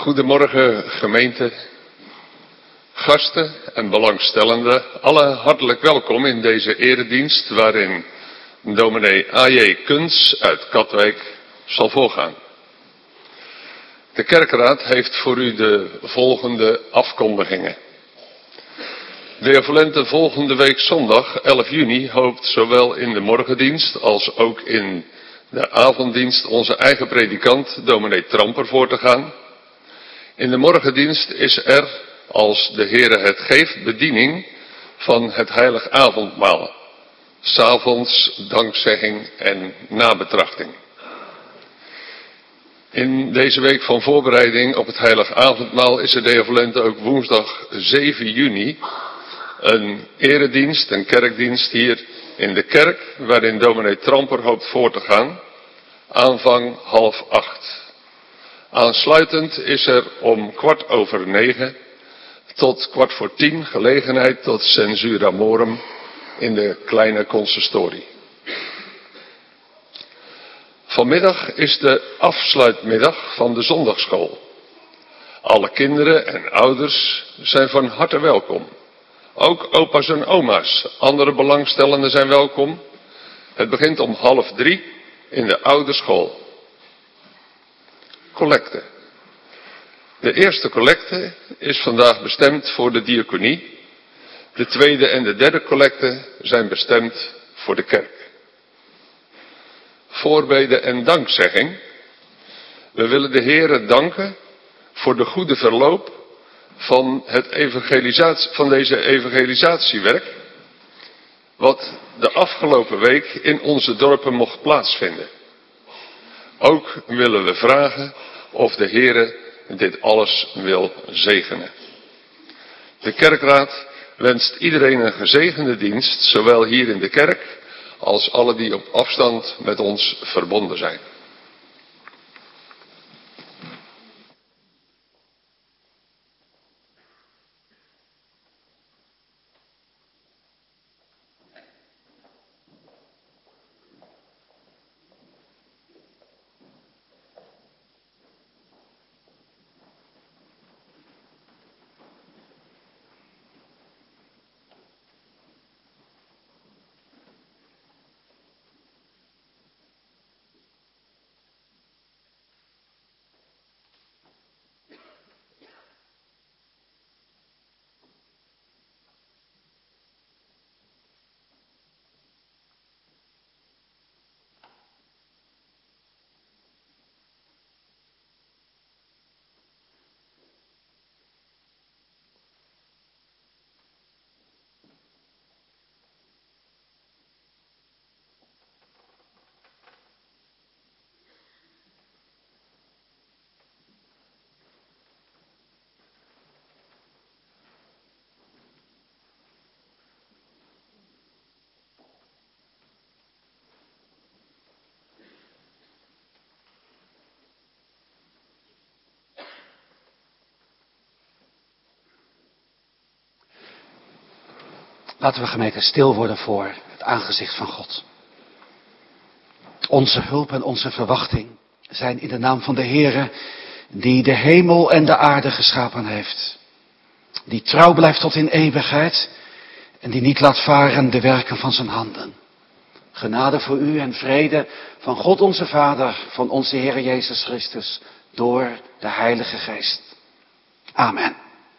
Goedemorgen gemeente, gasten en belangstellenden, allen hartelijk welkom in deze eredienst waarin dominee A.J. Kuns uit Katwijk zal voorgaan. De kerkraad heeft voor u de volgende afkondigingen. De evolente volgende week zondag 11 juni hoopt zowel in de morgendienst als ook in de avonddienst onze eigen predikant dominee Tramper voor te gaan. In de morgendienst is er, als de Heere het geeft, bediening van het heilig avondmaal. 's Avonds dankzegging en nabetrachting. In deze week van voorbereiding op het heilig avondmaal is er de evolente ook woensdag 7 juni een eredienst, een kerkdienst hier in de kerk, waarin dominee Tramper hoopt voor te gaan, aanvang 7:30. Aansluitend is er om 9:15 tot 9:45 gelegenheid tot censura morum in de kleine consistorie. Vanmiddag is de afsluitmiddag van de zondagsschool. Alle kinderen en ouders zijn van harte welkom. Ook opa's en oma's, andere belangstellenden zijn welkom. Het begint om 2:30 in de oude school. Collecte. De eerste collecte is vandaag bestemd voor de diaconie. De tweede en de derde collecte zijn bestemd voor de kerk. Voorbeden en dankzegging. We willen de Heere danken voor de goede verloop van deze evangelisatiewerk, wat de afgelopen week in onze dorpen mocht plaatsvinden. Ook willen we vragen of de Heere dit alles wil zegenen. De kerkraad wenst iedereen een gezegende dienst, zowel hier in de kerk als alle die op afstand met ons verbonden zijn. Laten we gemeente stil worden voor het aangezicht van God. Onze hulp en onze verwachting zijn in de naam van de Heere, die de hemel en de aarde geschapen heeft. Die trouw blijft tot in eeuwigheid en die niet laat varen de werken van zijn handen. Genade voor u en vrede van God onze Vader, van onze Heere Jezus Christus, door de Heilige Geest. Amen.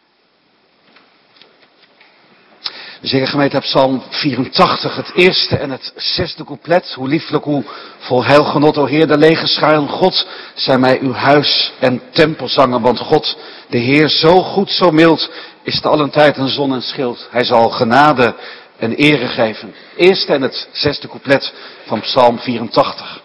We zingen gemeente uit Psalm 84, het eerste en het zesde couplet. Hoe lieflijk, hoe vol heilgenot, o Heer, de legerscharen God, zijn mij uw huis en tempel zangen. Want God, de Heer, zo goed, zo mild, is te allen tijd een zon en schild. Hij zal genade en ere geven. Eerste en het zesde couplet van Psalm 84.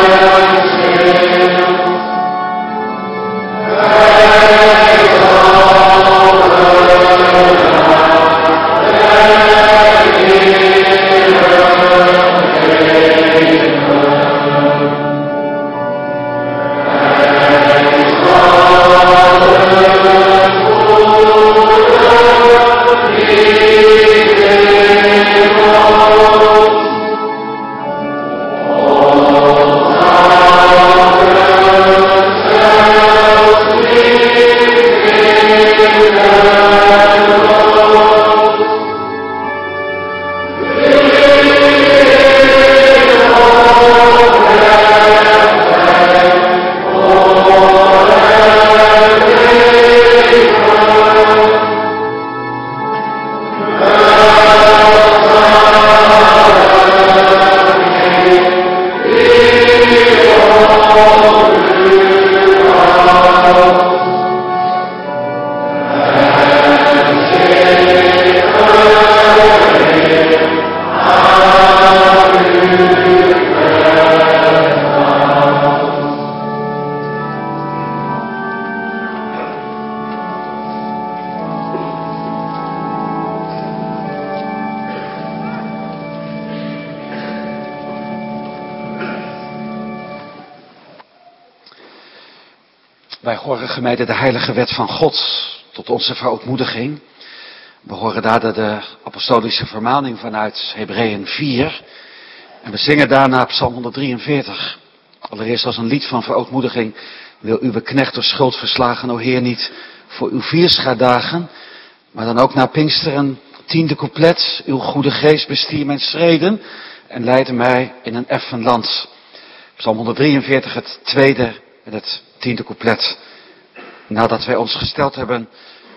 Wij horen, gemeente, de heilige wet van God tot onze verootmoediging. We horen daar de apostolische vermaning vanuit Hebreeën 4. En we zingen daarna Psalm 143. Allereerst als een lied van verootmoediging. Wil uw knecht door schuld verslagen, o Heer, niet voor uw vierschaardagen. Maar dan ook naar Pinksteren, 10e couplet. Uw goede geest bestier mijn schreden en leidde mij in een effen land. Psalm 143, het tweede en het 10e couplet. Nadat wij ons gesteld hebben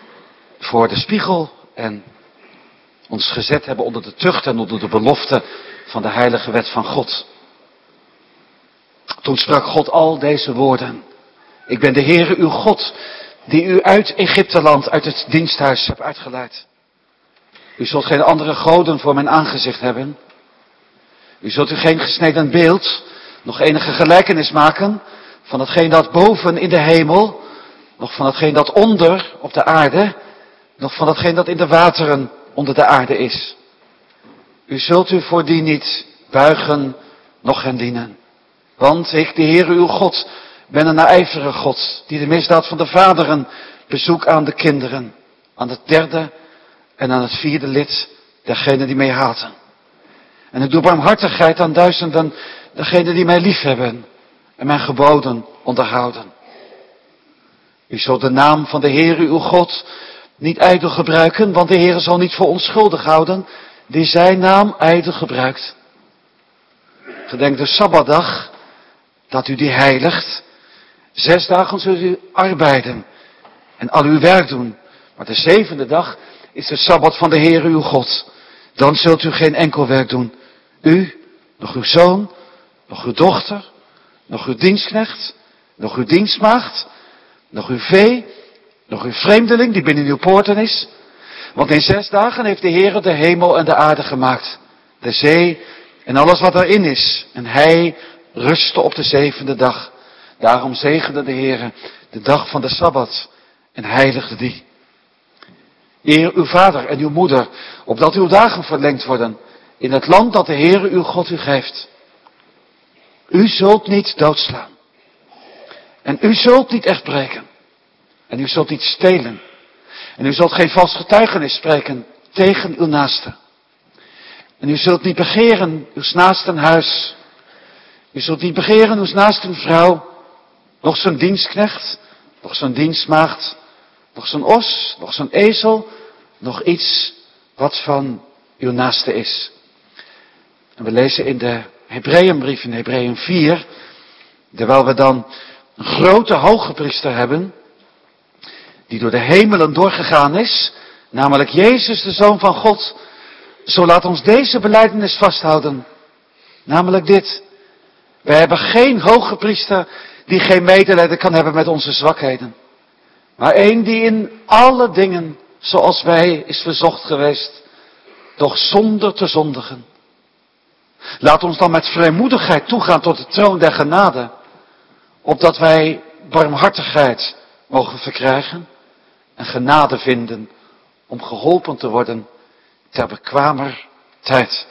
voor de spiegel en ons gezet hebben onder de tucht en onder de belofte van de heilige wet van God. Toen sprak God al deze woorden. Ik ben de Heere uw God, die u uit Egypteland, uit het diensthuis heb uitgeleid. U zult geen andere goden voor mijn aangezicht hebben. U zult u geen gesneden beeld, nog enige gelijkenis maken van hetgeen dat boven in de hemel, nog van hetgeen dat onder op de aarde, nog van hetgeen dat in de wateren onder de aarde is. U zult u voor die niet buigen, noch hen dienen. Want ik, de Heere uw God, ben een naijverige God, die de misdaad van de vaderen bezoekt aan de kinderen, aan het derde en aan het vierde lid dergenen die mij haten. En ik doe barmhartigheid aan duizenden, degenen die mij liefhebben en mijn geboden onderhouden. U zult de naam van de Heere uw God niet ijdel gebruiken, want de Heere zal niet voor onschuldig houden, die zijn naam ijdel gebruikt. Gedenk de Sabbatdag, dat u die heiligt. 6 dagen zult u arbeiden en al uw werk doen. Maar de 7e dag is de Sabbat van de Heere uw God. Dan zult u geen enkel werk doen. U, nog uw zoon, nog uw dochter, nog uw dienstknecht, nog uw dienstmaagd, nog uw vee, nog uw vreemdeling die binnen uw poorten is. Want in 6 dagen heeft de Heere de hemel en de aarde gemaakt, de zee en alles wat erin is. En hij rustte op de 7e dag. Daarom zegende de Heere de dag van de Sabbat en heiligde die. Eer uw vader en uw moeder, opdat uw dagen verlengd worden in het land dat de Heere uw God u geeft. U zult niet doodslaan. En u zult niet echt breken. En u zult niet stelen. En u zult geen vals getuigenis spreken tegen uw naaste. En u zult niet begeren uw naasten huis. U zult niet begeren uw naasten vrouw, nog zijn dienstknecht, nog zijn dienstmaagd, nog zijn os, nog zijn ezel, nog iets wat van uw naaste is. En we lezen in de Hebreeënbrief, in Hebreeën 4, terwijl we dan een grote hogepriester hebben, die door de hemelen doorgegaan is, namelijk Jezus, de Zoon van God. Zo laat ons deze belijdenis vasthouden, namelijk dit. Wij hebben geen hogepriester die geen medelijden kan hebben met onze zwakheden, maar één die in alle dingen, zoals wij, is verzocht geweest, doch zonder te zondigen. Laat ons dan met vrijmoedigheid toegaan tot de troon der genade, opdat wij barmhartigheid mogen verkrijgen en genade vinden om geholpen te worden ter bekwamer tijd.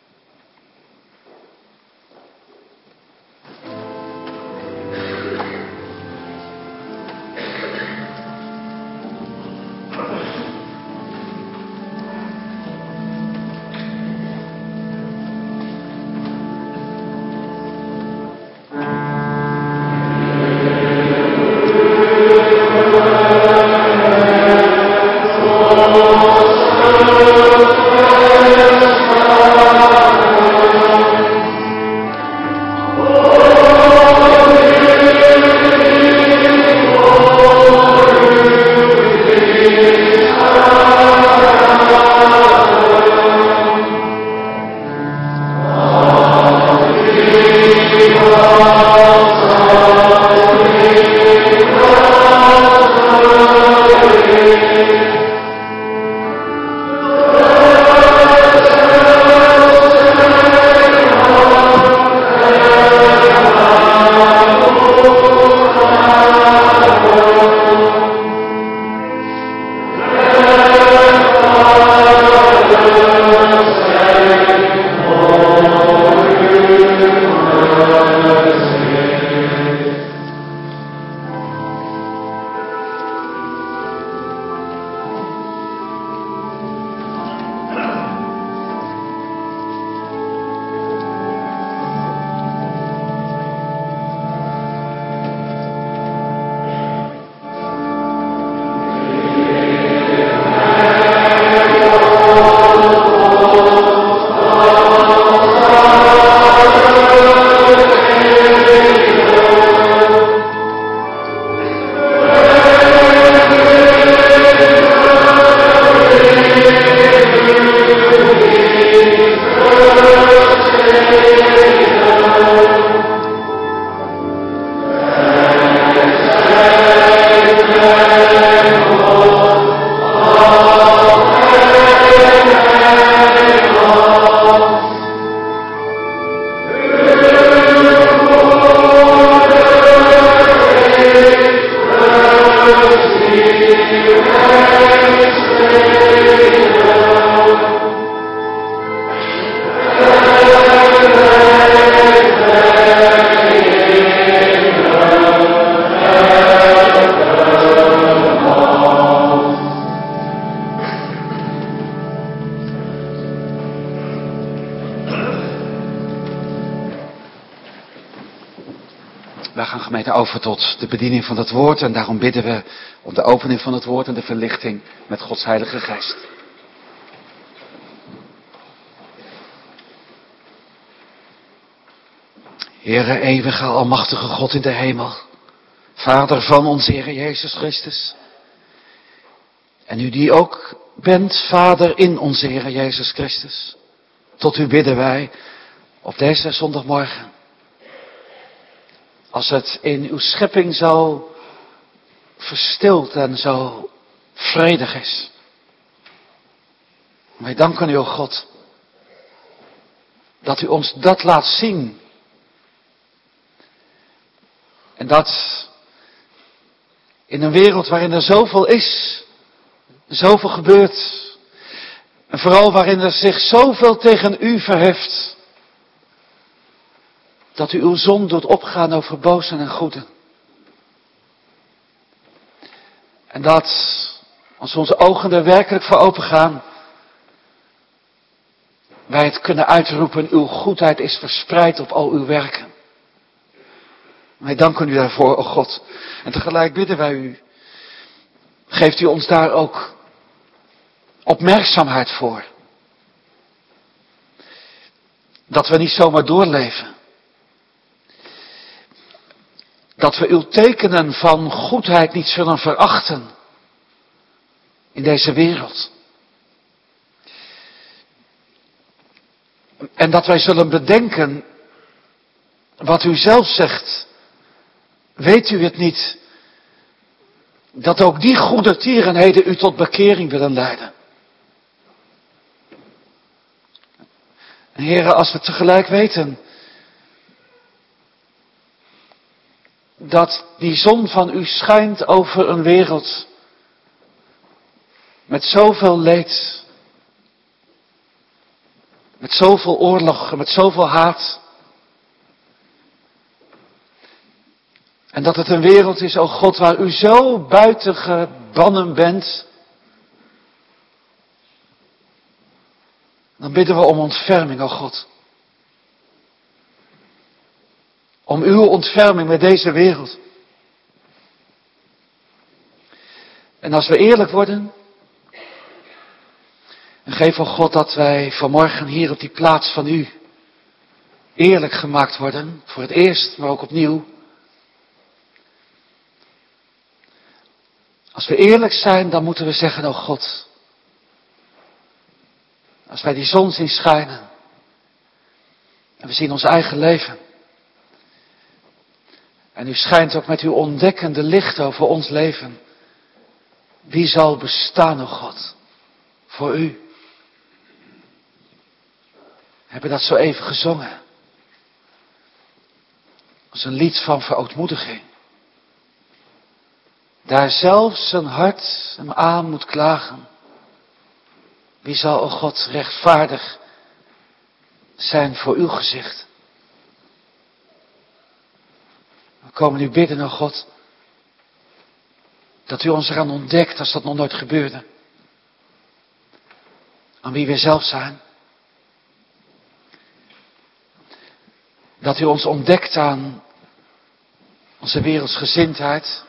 Wij gaan gemeente over tot de bediening van het woord en daarom bidden we om de opening van het woord en de verlichting met Gods Heilige Geest. Heere eeuwige almachtige God in de hemel, Vader van onze Heer Jezus Christus. En u die ook bent Vader in onze Heer Jezus Christus. Tot u bidden wij op deze zondagmorgen. Als het in uw schepping zo verstild en zo vredig is. Wij danken u, o God, dat u ons dat laat zien. En dat in een wereld waarin er zoveel is, zoveel gebeurt, en vooral waarin er zich zoveel tegen u verheft, dat u uw zon doet opgaan over bozen en goeden. En dat, als onze ogen er werkelijk voor open gaan, wij het kunnen uitroepen, uw goedheid is verspreid op al uw werken. Wij danken u daarvoor, o God. En tegelijk bidden wij u, geeft u ons daar ook opmerkzaamheid voor. Dat we niet zomaar doorleven. Dat we uw tekenen van goedheid niet zullen verachten in deze wereld. En dat wij zullen bedenken wat u zelf zegt. Weet u het niet, dat ook die goede tierenheden u tot bekering willen leiden? En Heere, als we tegelijk weten dat die zon van u schijnt over een wereld met zoveel leed, met zoveel oorlog, met zoveel haat. En dat het een wereld is, o God, waar u zo buiten gebannen bent. Dan bidden we om ontferming, o God. Om uw ontferming met deze wereld. En als we eerlijk worden, en geef, o God, dat wij vanmorgen hier op die plaats van u eerlijk gemaakt worden, voor het eerst, maar ook opnieuw. Als we eerlijk zijn, dan moeten we zeggen, o God, als wij die zon zien schijnen, en we zien ons eigen leven, en u schijnt ook met uw ontdekkende licht over ons leven, wie zal bestaan, o God, voor u? We hebben dat zo even gezongen, als een lied van verootmoediging. Daar zelfs zijn hart hem aan moet klagen. Wie zal, o God, rechtvaardig zijn voor uw gezicht? We komen nu bidden, o God, dat u ons eraan ontdekt als dat nog nooit gebeurde. Aan wie we zelf zijn. Dat u ons ontdekt aan onze wereldsgezindheid.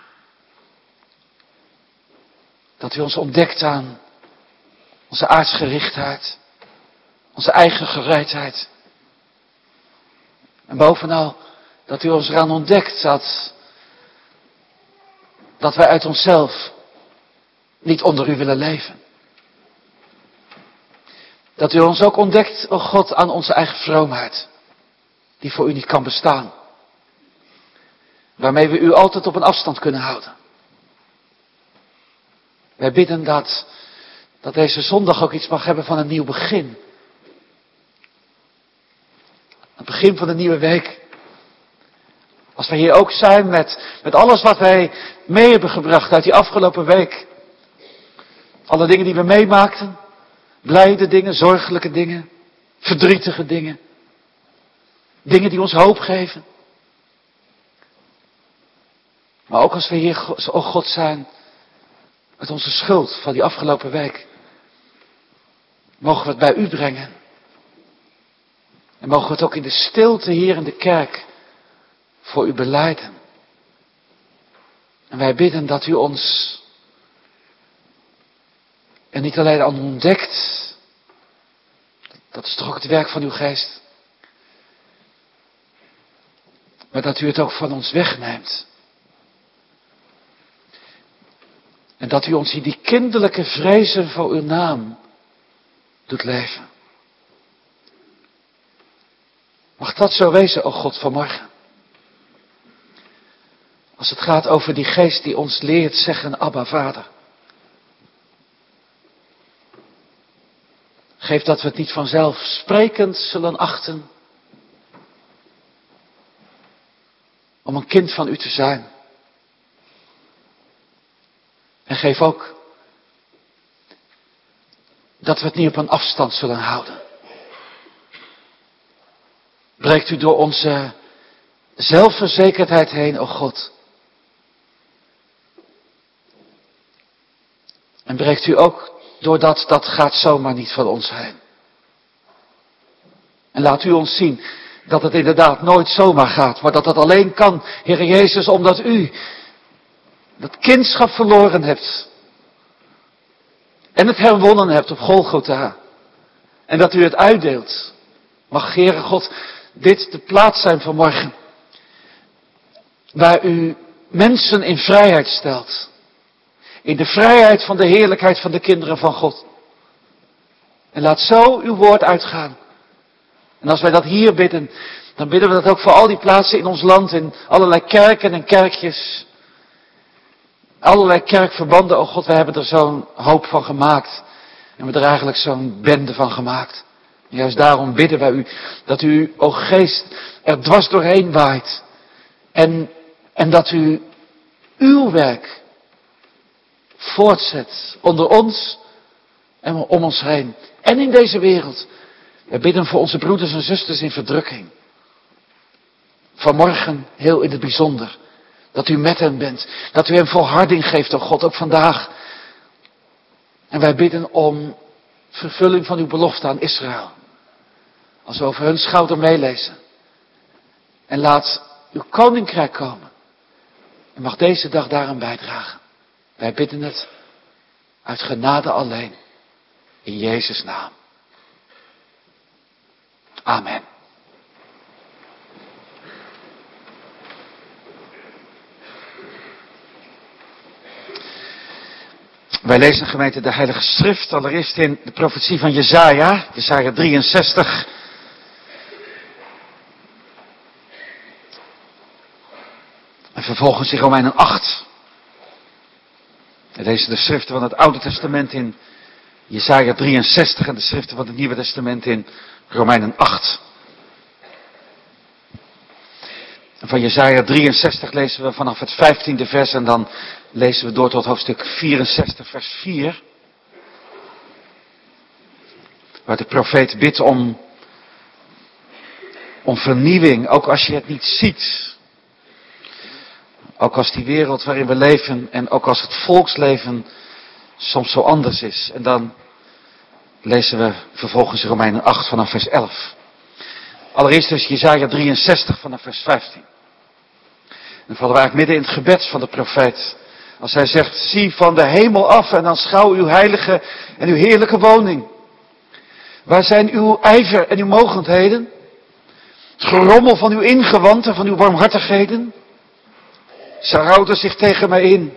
Dat u ons ontdekt aan onze aardsgerichtheid, onze eigen gereidheid. En bovenal dat u ons eraan ontdekt dat wij uit onszelf niet onder u willen leven. Dat u ons ook ontdekt, o God, aan onze eigen vroomheid, die voor u niet kan bestaan. Waarmee we u altijd op een afstand kunnen houden. Wij bidden dat deze zondag ook iets mag hebben van een nieuw begin. Het begin van een nieuwe week. Als wij hier ook zijn met alles wat wij mee hebben gebracht uit die afgelopen week. Alle dingen die we meemaakten. Blijde dingen, zorgelijke dingen. Verdrietige dingen. Dingen die ons hoop geven. Maar ook als we hier, o God, zijn met onze schuld van die afgelopen week. Mogen we het bij u brengen. En mogen we het ook in de stilte hier in de kerk voor u belijden. En wij bidden dat u ons er niet alleen aan ontdekt. Dat is toch ook het werk van uw geest. Maar dat u het ook van ons wegneemt. En dat u ons in die kinderlijke vrezen voor uw naam doet leven. Mag dat zo wezen, o God, vanmorgen. Als het gaat over die geest die ons leert zeggen, Abba, Vader. Geef dat we het niet vanzelfsprekend zullen achten. Om een kind van u te zijn. En geef ook dat we het niet op een afstand zullen houden. Breekt u door onze zelfverzekerdheid heen, o God. En breekt u ook doordat dat gaat zomaar niet van ons heen. En laat u ons zien dat het inderdaad nooit zomaar gaat, maar dat dat alleen kan, Heer Jezus, omdat u dat kindschap verloren hebt. En het herwonnen hebt op Golgotha. En dat u het uitdeelt. Mag, Heere God, dit de plaats zijn vanmorgen. Waar u mensen in vrijheid stelt. In de vrijheid van de heerlijkheid van de kinderen van God. En laat zo uw woord uitgaan. En als wij dat hier bidden, dan bidden we dat ook voor al die plaatsen in ons land. In allerlei kerken en kerkjes. Allerlei kerkverbanden, oh God, wij hebben er zo'n hoop van gemaakt. En we hebben er eigenlijk zo'n bende van gemaakt. Juist daarom bidden wij u dat u, o Geest, er dwars doorheen waait. En dat u uw werk voortzet onder ons en om ons heen. En in deze wereld. We bidden voor onze broeders en zusters in verdrukking. Vanmorgen heel in het bijzonder. Dat u met hen bent. Dat u hem volharding geeft, o God, ook vandaag. En wij bidden om vervulling van uw belofte aan Israël. Als we over hun schouder meelezen. En laat uw koninkrijk komen. En mag deze dag daaraan bijdragen. Wij bidden het uit genade alleen. In Jezus' naam. Amen. Wij lezen, gemeente, de Heilige Schrift, allereerst in de profetie van Jesaja 63. En vervolgens in Romeinen 8. We lezen de schriften van het Oude Testament in Jesaja 63 en de schriften van het Nieuwe Testament in Romeinen 8. En van Jesaja 63 lezen we vanaf het 15e vers en dan lezen we door tot hoofdstuk 64 vers 4. Waar de profeet bidt om vernieuwing, ook als je het niet ziet. Ook als die wereld waarin we leven en ook als het volksleven soms zo anders is. En dan lezen we vervolgens Romeinen 8 vanaf vers 11. Allereerst dus Jesaja 63 vanaf vers 15. En dan vallen we eigenlijk midden in het gebed van de profeet. Als hij zegt, zie van de hemel af en aanschouw uw heilige en uw heerlijke woning. Waar zijn uw ijver en uw mogendheden? Het gerommel van uw ingewanden, van uw barmhartigheden? Ze houden zich tegen mij in.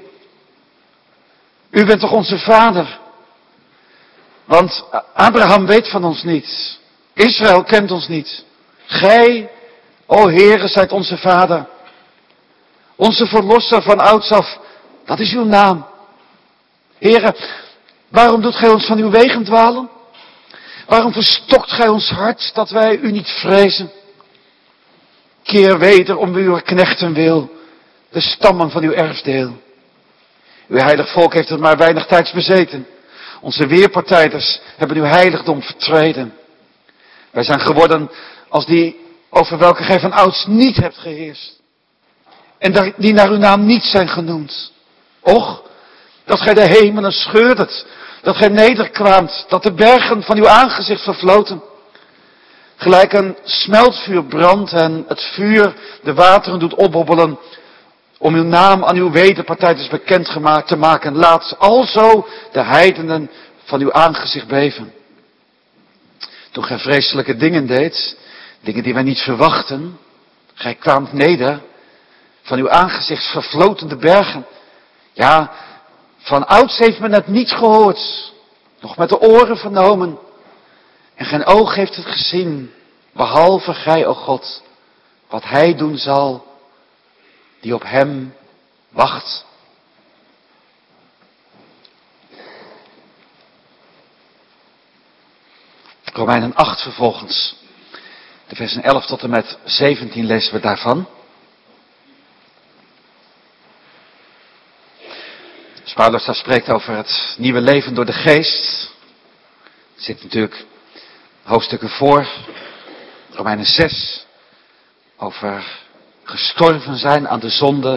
U bent toch onze vader? Want Abraham weet van ons niets. Israël kent ons niet. Gij, o Heere, zijt onze vader. Onze verlosser van ouds af, dat is uw naam. Heere, waarom doet gij ons van uw wegen dwalen? Waarom verstokt gij ons hart, dat wij u niet vrezen? Keer weder om uw knechten wil, de stammen van uw erfdeel. Uw heilig volk heeft het maar weinig tijds bezeten. Onze weerpartijders hebben uw heiligdom vertreden. Wij zijn geworden als die over welke gij van ouds niet hebt geheerst. En die naar uw naam niet zijn genoemd. Och, dat gij de hemelen scheurdet, dat gij nederkwaamt, dat de bergen van uw aangezicht vervloten. Gelijk een smeltvuur brandt en het vuur de wateren doet opbobbelen, om uw naam aan uw wederpartijders bekend te maken. Laat alzo de heidenen van uw aangezicht beven. Toen gij vreselijke dingen deed, dingen die wij niet verwachten, gij kwaamt neder, van uw aangezicht vervloten de bergen. Ja, van ouds heeft men het niet gehoord, nog met de oren vernomen. En geen oog heeft het gezien, behalve gij, o God, wat hij doen zal, die op hem wacht. Romeinen 8 vervolgens. De versen 11 tot en met 17 lezen we daarvan. Paulus daar spreekt over het nieuwe leven door de geest. Er zit natuurlijk hoofdstukken voor. Romeinen 6. Over gestorven zijn aan de zonde.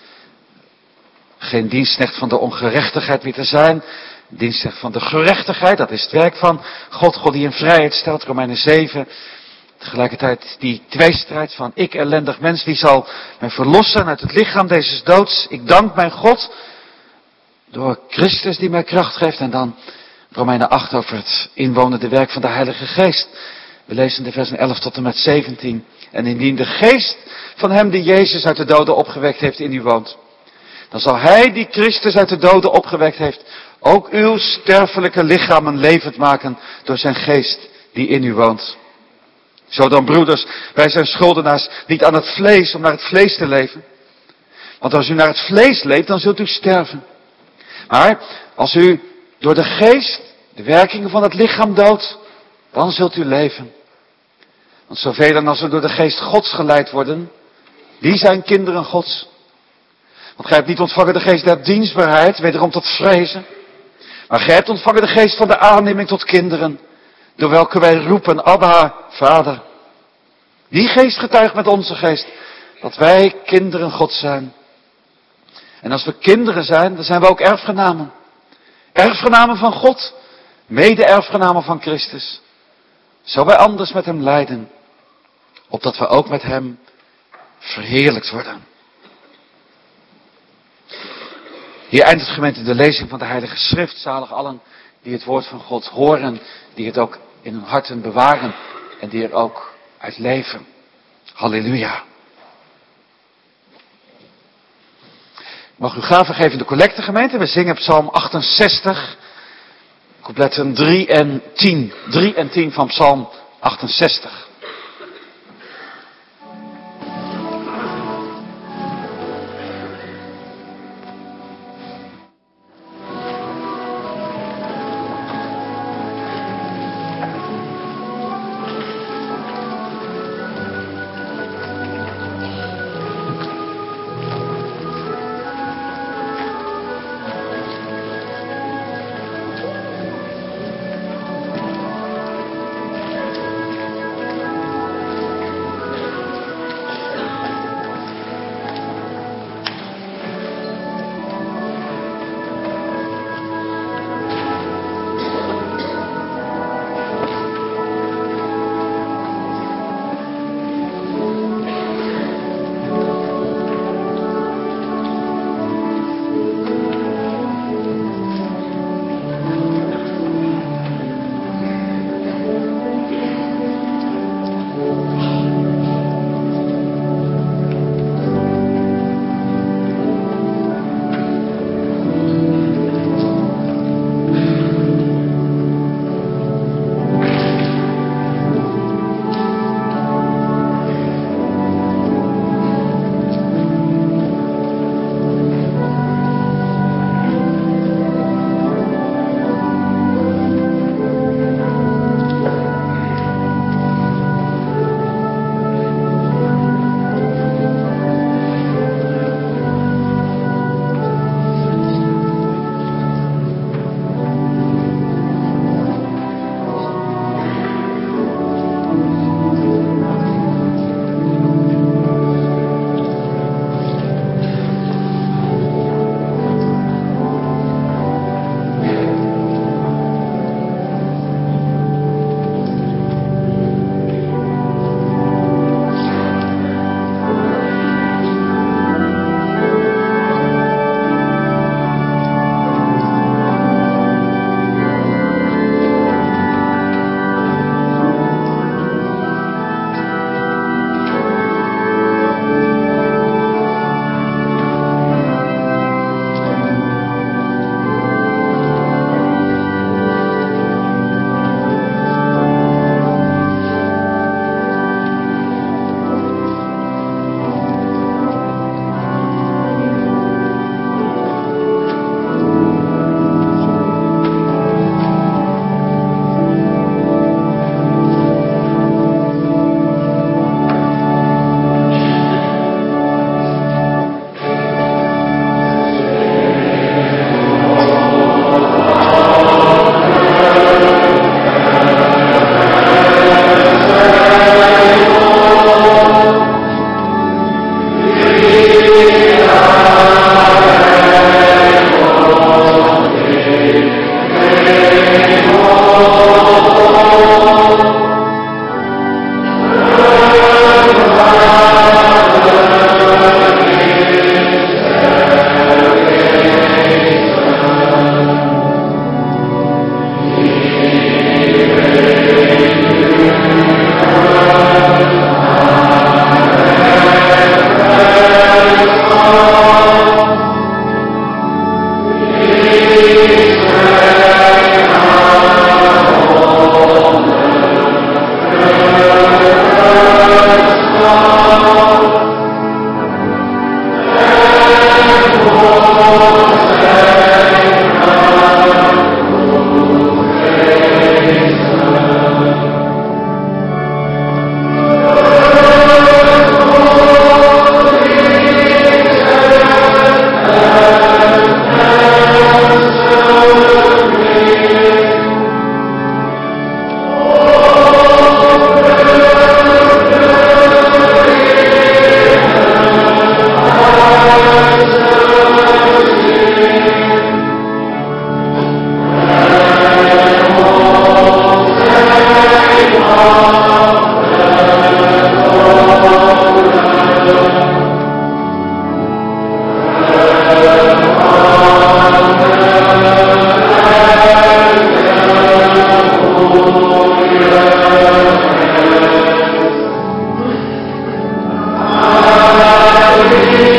Geen dienstknecht van de ongerechtigheid weer te zijn. Dienstknecht van de gerechtigheid. Dat is het werk van God. God die in vrijheid stelt. Romeinen 7. Tegelijkertijd die tweestrijd van ik ellendig mens. Die zal mij verlossen uit het lichaam deze doods. Ik dank mijn God. Door Christus die mij kracht geeft. En dan Romeinen 8 over het inwonende werk van de Heilige Geest. We lezen de versen 11 tot en met 17. En indien de geest van hem die Jezus uit de doden opgewekt heeft in u woont. Dan zal hij die Christus uit de doden opgewekt heeft ook uw sterfelijke lichamen levend maken door zijn geest die in u woont. Zo dan broeders, wij zijn schuldenaars niet aan het vlees om naar het vlees te leven. Want als u naar het vlees leeft, dan zult u sterven. Maar als u door de geest de werkingen van het lichaam doodt, Dan zult u leven. Want zoveel als er door de geest Gods geleid worden, die zijn kinderen Gods. Want gij hebt niet ontvangen de geest der dienstbaarheid, wederom tot vrezen. Maar gij hebt ontvangen de geest van de aanneming tot kinderen, door welke wij roepen, Abba, Vader. Die geest getuigt met onze geest, dat wij kinderen Gods zijn. En als we kinderen zijn, dan zijn we ook erfgenamen. Erfgenamen van God, mede-erfgenamen van Christus. Zo wij anders met hem lijden, opdat we ook met hem verheerlijkt worden. Hier eindigt gemeente de lezing van de Heilige Schrift. Zalig allen die het woord van God horen, die het ook in hun harten bewaren en die er ook uit leven. Halleluja. Mag u gaven geven in de collectegemeente. We zingen Psalm 68, coupletten 3 en 10. 3 en 10 van Psalm 68.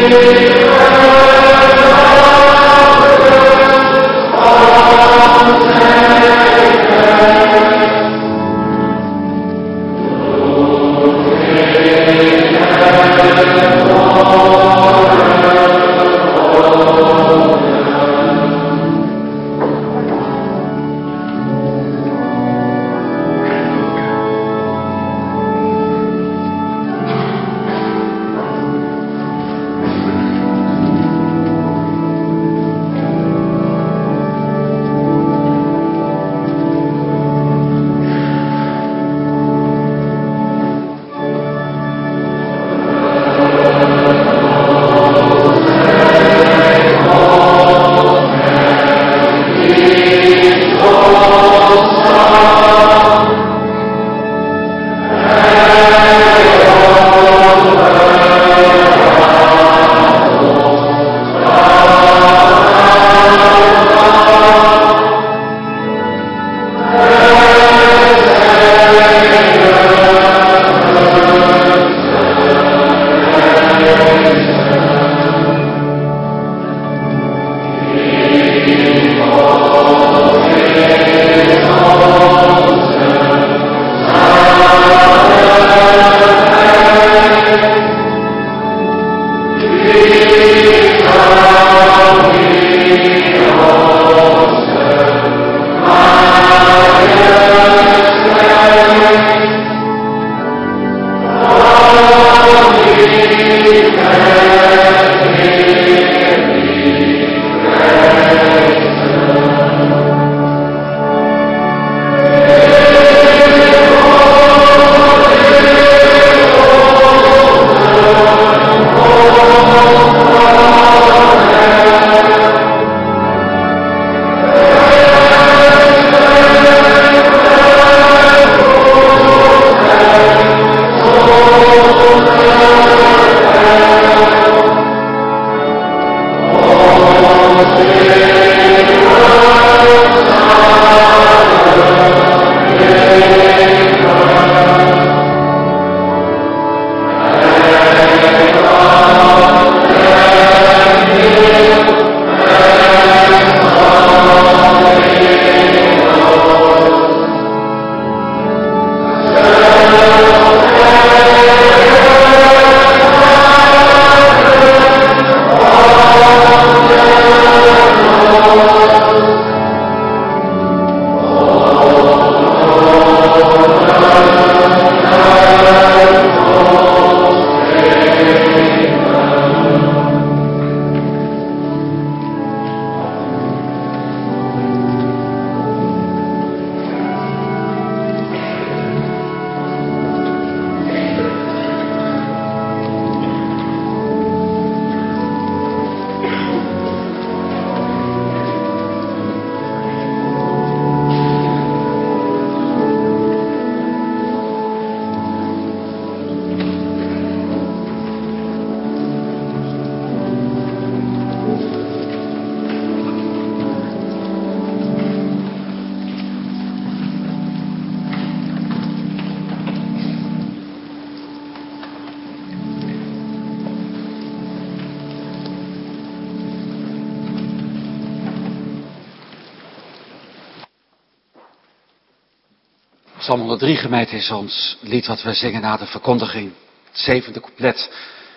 Psalm 103 gemeente is ons lied wat we zingen na de verkondiging. Het 7e couplet,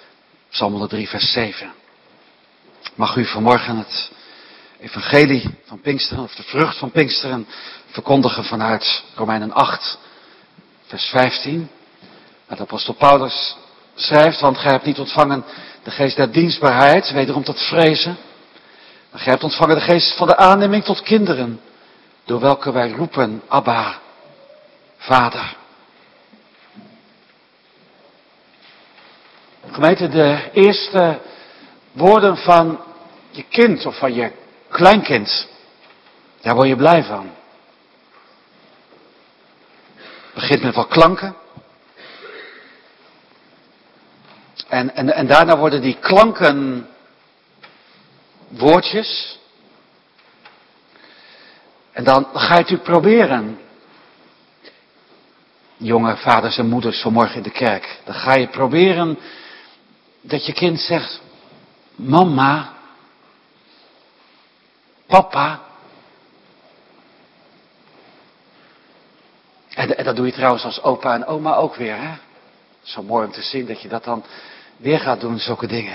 Psalm 103 vers 7. Mag u vanmorgen het evangelie van Pinksteren, of de vrucht van Pinksteren, verkondigen vanuit Romeinen 8 vers 15. Waar de apostel Paulus schrijft, want gij hebt niet ontvangen de geest der dienstbaarheid, wederom tot vrezen. Maar gij hebt ontvangen de geest van de aanneming tot kinderen, door welke wij roepen, Abba, Vader. Gemeente, de eerste woorden van je kind of van je kleinkind, daar word je blij van. Het begint met wat klanken. En daarna worden die klanken woordjes. En dan ga je het natuurlijk proberen. Jonge vaders en moeders vanmorgen in de kerk. Dan ga je proberen dat je kind zegt, mama, papa. En dat doe je trouwens als opa en oma ook weer, hè? Zo mooi om te zien dat je dat dan weer gaat doen, zulke dingen.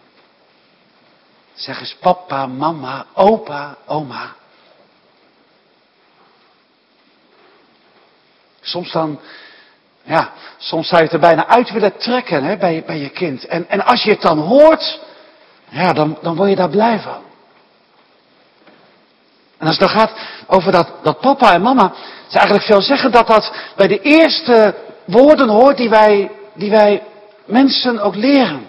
Zeg eens papa, mama, opa, oma. Soms zou je het er bijna uit willen trekken, hè, bij je kind. En als je het dan hoort, ja, dan word je daar blij van. En als het dan gaat over dat papa en mama, is eigenlijk veel zeggen dat bij de eerste woorden hoort die wij mensen ook leren.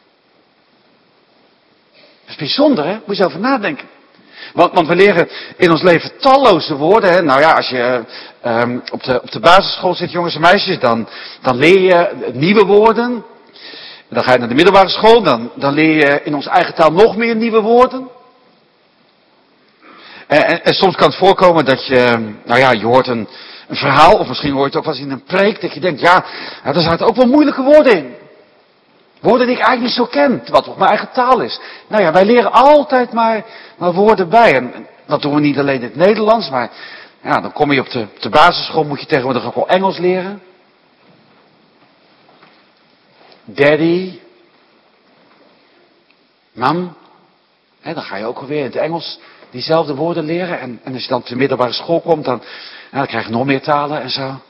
Dat is bijzonder, hè? Moet je eens over nadenken. Want we leren in ons leven talloze woorden. Hè? Nou ja, als je op de basisschool zit, jongens en meisjes, dan leer je nieuwe woorden. Dan ga je naar de middelbare school, dan leer je in onze eigen taal nog meer nieuwe woorden. En soms kan het voorkomen dat je hoort een verhaal, of misschien hoor je het ook wel eens in een preek, dat je denkt, daar zaten ook wel moeilijke woorden in. Woorden die ik eigenlijk niet zo ken, wat toch mijn eigen taal is. Nou ja, wij leren altijd maar woorden bij. En dat doen we niet alleen in het Nederlands, maar ja, dan kom je op de basisschool, moet je tegenwoordig ook wel Engels leren. Daddy, mam, dan ga je ook alweer in het Engels diezelfde woorden leren. En als je dan op de middelbare school komt, dan krijg je nog meer talen en zo.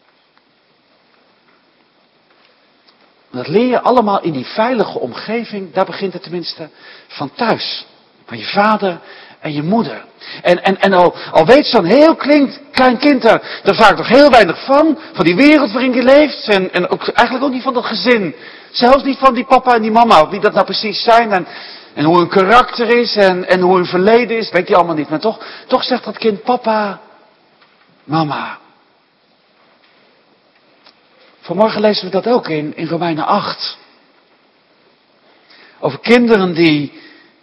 Dat leer je allemaal in die veilige omgeving, daar begint het tenminste van thuis. Van je vader en je moeder. En al weet zo'n heel klein kind er vaak nog heel weinig van die wereld waarin je leeft. En ook, eigenlijk ook niet van dat gezin. Zelfs niet van die papa en die mama, wie dat nou precies zijn. En hoe hun karakter is en hoe hun verleden is, weet je allemaal niet. Maar toch zegt dat kind papa, mama. Vanmorgen lezen we dat ook in Romeinen 8. Over kinderen die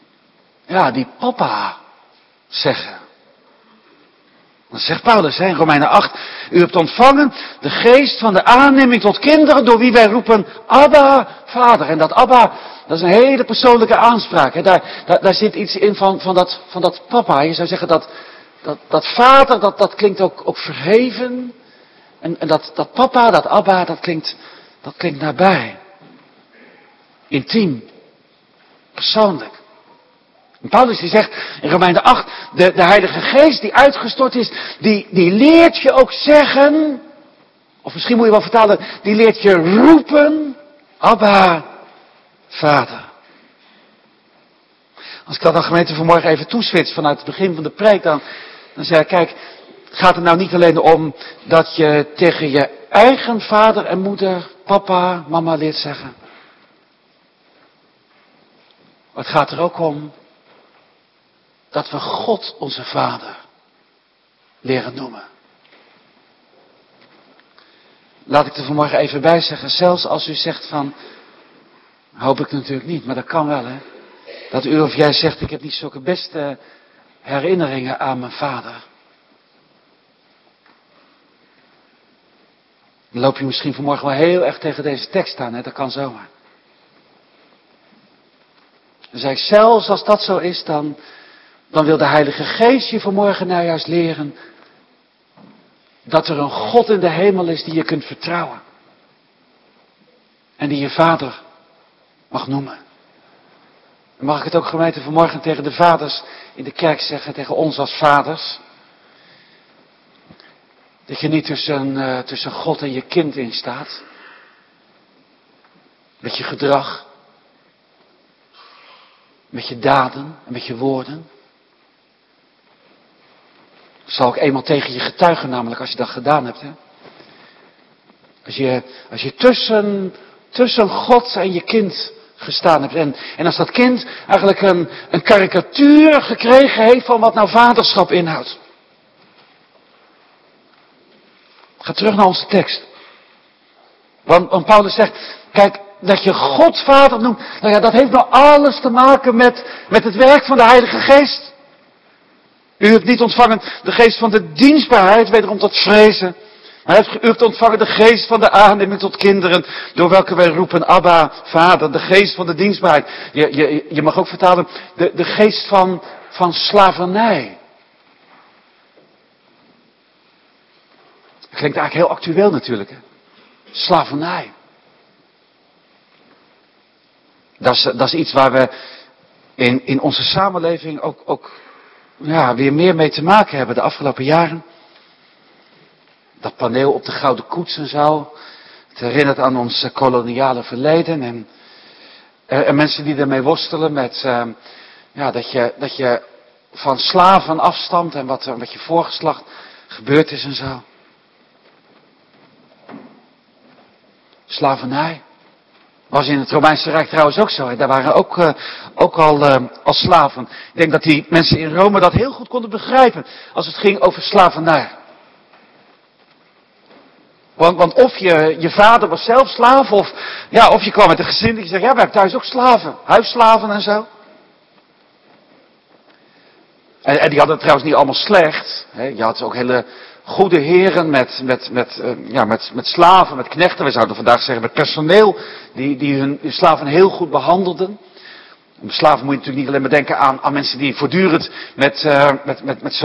papa zeggen. Dan zegt Paulus in Romeinen 8, u hebt ontvangen de geest van de aanneming tot kinderen, door wie wij roepen, Abba, Vader. En dat Abba, dat is een hele persoonlijke aanspraak. Hè. Daar zit iets in van dat papa. Je zou zeggen dat vader, dat klinkt ook verheven. En dat papa, dat Abba, dat klinkt nabij. Intiem. Persoonlijk. En Paulus die zegt in Romeinen 8, de Heilige Geest die uitgestort is, die leert je ook zeggen, of misschien moet je wel vertalen, die leert je roepen, Abba, Vader. Als ik dat dan gemeente vanmorgen even toeswits vanuit het begin van de preek, dan zeg ik, kijk, gaat het nou niet alleen om dat je tegen je eigen vader en moeder, papa, mama leert zeggen. Maar het gaat er ook om dat we God onze Vader leren noemen. Laat ik er vanmorgen even bij zeggen, zelfs als u zegt van, hoop ik natuurlijk niet, maar dat kan wel hè. Dat u of jij zegt, ik heb niet zulke beste herinneringen aan mijn vader. Dan loop je misschien vanmorgen wel heel erg tegen deze tekst aan, hè? Dat kan zomaar. Dan zeg ik, zelfs als dat zo is, dan wil de Heilige Geest je vanmorgen nou juist leren dat er een God in de hemel is die je kunt vertrouwen. En die je vader mag noemen. Dan mag ik het ook gemeente vanmorgen tegen de vaders in de kerk zeggen, tegen ons als vaders. Dat je niet tussen God en je kind in staat. Met je gedrag. Met je daden en met je woorden. Zal ik eenmaal tegen je getuigen, namelijk als je dat gedaan hebt. Hè? Als je tussen God en je kind gestaan hebt. En als dat kind eigenlijk een karikatuur gekregen heeft van wat nou vaderschap inhoudt. Ga terug naar onze tekst. Want Paulus zegt, kijk, dat je God Vader noemt, nou ja, dat heeft nou alles te maken met het werk van de Heilige Geest. U hebt niet ontvangen de geest van de dienstbaarheid, wederom tot vrezen, U hebt ontvangen de geest van de aanneming tot kinderen, door welke wij roepen, Abba, Vader, de geest van de dienstbaarheid. Je mag ook vertalen, de geest van slavernij. Dat klinkt eigenlijk heel actueel natuurlijk, hè? Slavernij. Dat is iets waar we in onze samenleving ook weer meer mee te maken hebben de afgelopen jaren. Dat paneel op de Gouden Koets en zo. Het herinnert aan ons koloniale verleden. En mensen die ermee worstelen met dat je van slaven afstamt en wat je voorgeslacht gebeurd is en zo. Slavernij. Was in het Romeinse Rijk trouwens ook zo. Hè? Daar waren ook al slaven. Ik denk dat die mensen in Rome dat heel goed konden begrijpen. Als het ging over slavernij. Want of je vader was zelf slaaf. Of je kwam met een gezin die zegt. Ja, we hebben thuis ook slaven. Huisslaven en zo. En die hadden het trouwens niet allemaal slecht. Hè? Je had ook hele goede heren met slaven, met knechten. We zouden vandaag zeggen met personeel. Die hun slaven heel goed behandelden. Met slaven moet je natuurlijk niet alleen maar denken aan mensen die voortdurend met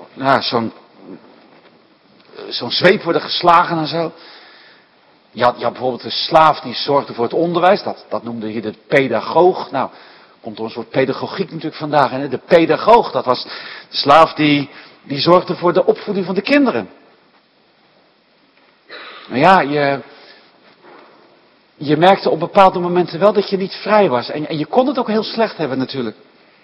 zo'n zweep worden geslagen en zo. Je had bijvoorbeeld een slaaf die zorgde voor het onderwijs. Dat noemde je de pedagoog. Nou, komt door een soort pedagogiek natuurlijk vandaag. Hè? De pedagoog, dat was de slaaf die zorgde voor de opvoeding van de kinderen. Nou ja, je merkte op bepaalde momenten wel dat je niet vrij was. En je kon het ook heel slecht hebben natuurlijk.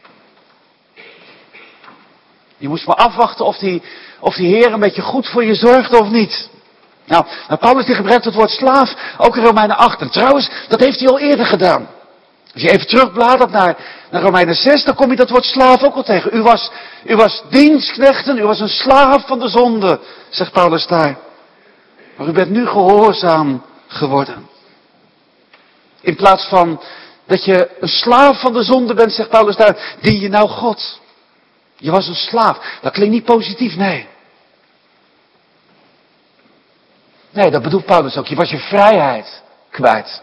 Je moest maar afwachten of die Heer een beetje goed voor je zorgde of niet. Nou Paulus die gebruikt het woord slaaf, ook in Romeinen 8. En trouwens, dat heeft hij al eerder gedaan. Als je even terugbladert naar Romeinen 6, dan kom je dat woord slaaf ook al tegen. U was dienstknechten, u was een slaaf van de zonde, zegt Paulus daar. Maar u bent nu gehoorzaam geworden. In plaats van dat je een slaaf van de zonde bent, zegt Paulus daar, dien je nou God. Je was een slaaf. Dat klinkt niet positief, nee. Nee, dat bedoelt Paulus ook. Je was je vrijheid kwijt.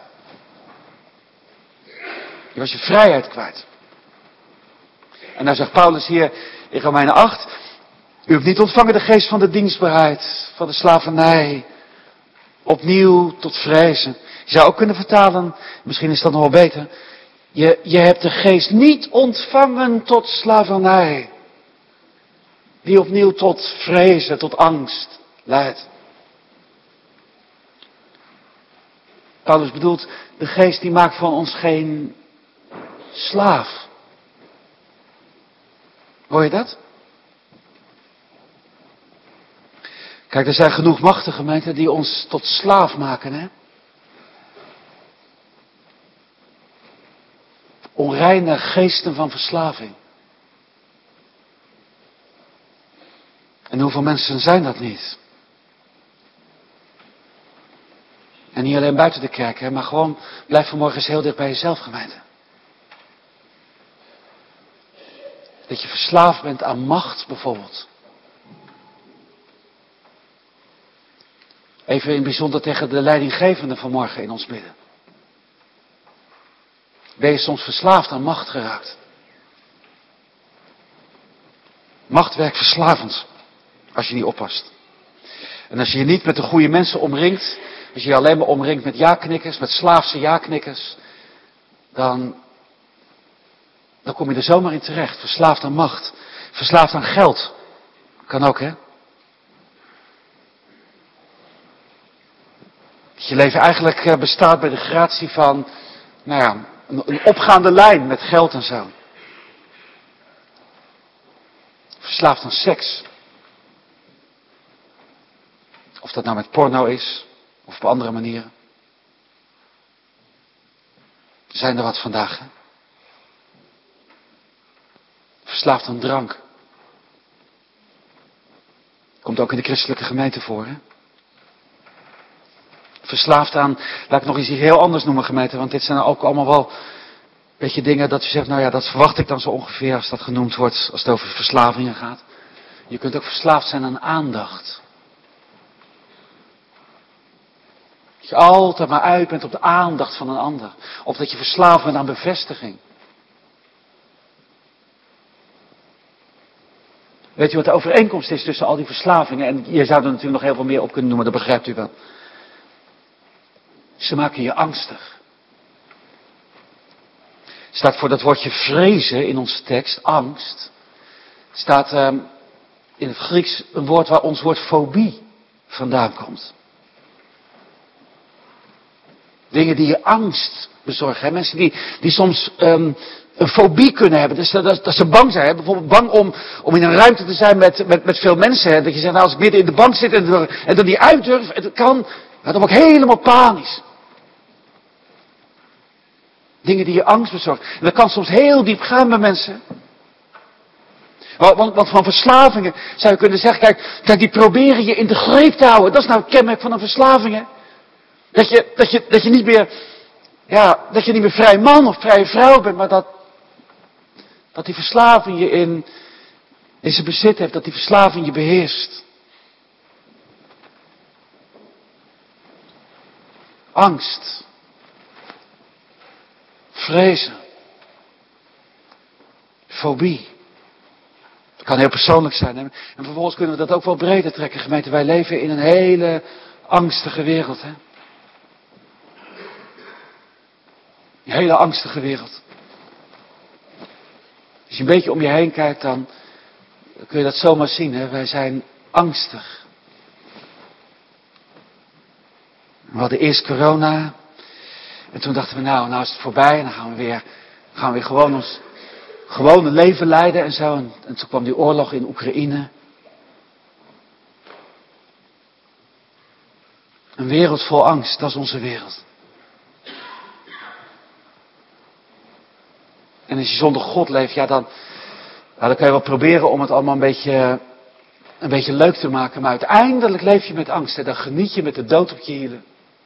Je was je vrijheid kwijt. En dan zegt Paulus hier in Romeinen 8. U hebt niet ontvangen de geest van de dienstbaarheid, van de slavernij. Opnieuw tot vrezen. Je zou ook kunnen vertalen, misschien is dat nog wel beter. Je hebt de geest niet ontvangen tot slavernij. Die opnieuw tot vrezen, tot angst leidt. Paulus bedoelt, de geest die maakt van ons geen slaaf. Hoor je dat? Kijk, er zijn genoeg machtige gemeenten die ons tot slaaf maken, hè? Onreine geesten van verslaving. En hoeveel mensen zijn dat niet? En niet alleen buiten de kerk, hè, maar gewoon blijf vanmorgen eens heel dicht bij jezelf, gemeente. Dat je verslaafd bent aan macht, bijvoorbeeld. Even in het bijzonder tegen de leidinggevende vanmorgen in ons midden. Ben je soms verslaafd aan macht geraakt? Macht werkt verslavend, als je niet oppast. En als je je niet met de goede mensen omringt, als je je alleen maar omringt met ja-knikkers, met slaafse ja-knikkers, dan kom je er zomaar in terecht. Verslaafd aan macht. Verslaafd aan geld. Kan ook, hè? Dat je leven eigenlijk bestaat bij de gratie van, een opgaande lijn met geld en zo. Verslaafd aan seks. Of dat nou met porno is, of op andere manieren. Zijn er wat vandaag, hè? Verslaafd aan drank. Komt ook in de christelijke gemeente voor, hè? Verslaafd aan, laat ik nog eens iets heel anders noemen, gemeente, want dit zijn ook allemaal wel een beetje dingen dat je zegt, dat verwacht ik dan zo ongeveer als dat genoemd wordt, als het over verslavingen gaat. Je kunt ook verslaafd zijn aan aandacht. Dat je altijd maar uit bent op de aandacht van een ander. Of dat je verslaafd bent aan bevestiging. Weet u wat de overeenkomst is tussen al die verslavingen? En je zou er natuurlijk nog heel veel meer op kunnen noemen, dat begrijpt u wel. Ze maken je angstig. Staat voor dat woordje vrezen in onze tekst, angst. Staat in het Grieks een woord waar ons woord fobie vandaan komt. Dingen die je angst bezorgen. Hè? Mensen die soms een fobie kunnen hebben. Dus dat ze bang zijn. Hè? Bijvoorbeeld bang om in een ruimte te zijn met veel mensen. Hè? Dat je zegt, nou, als ik midden in de bank zit en dan niet uit durf, en dat kan, dan word ik helemaal panisch. Dingen die je angst bezorgen. En dat kan soms heel diep gaan bij mensen. Want van verslavingen zou je kunnen zeggen, kijk, die proberen je in de greep te houden. Dat is nou het kenmerk van een verslaving. Hè? Dat je niet meer, dat je niet meer vrij man of vrije vrouw bent, maar dat die verslaving je in zijn bezit heeft, dat die verslaving je beheerst. Angst. Vrezen. Fobie. Het kan heel persoonlijk zijn. Hè? En vervolgens kunnen we dat ook wel breder trekken, gemeente. Wij leven in een hele angstige wereld. Hè? Een hele angstige wereld. Als je een beetje om je heen kijkt, dan kun je dat zomaar zien. Hè? Wij zijn angstig. We hadden eerst corona. En toen dachten we, nou is het voorbij. En dan gaan we weer gewoon ons gewone leven leiden en zo. En toen kwam die oorlog in Oekraïne. Een wereld vol angst, dat is onze wereld. En als je zonder God leeft, dan kan je wel proberen om het allemaal een beetje leuk te maken. Maar uiteindelijk leef je met angst. En dan geniet je met de dood op je hielen.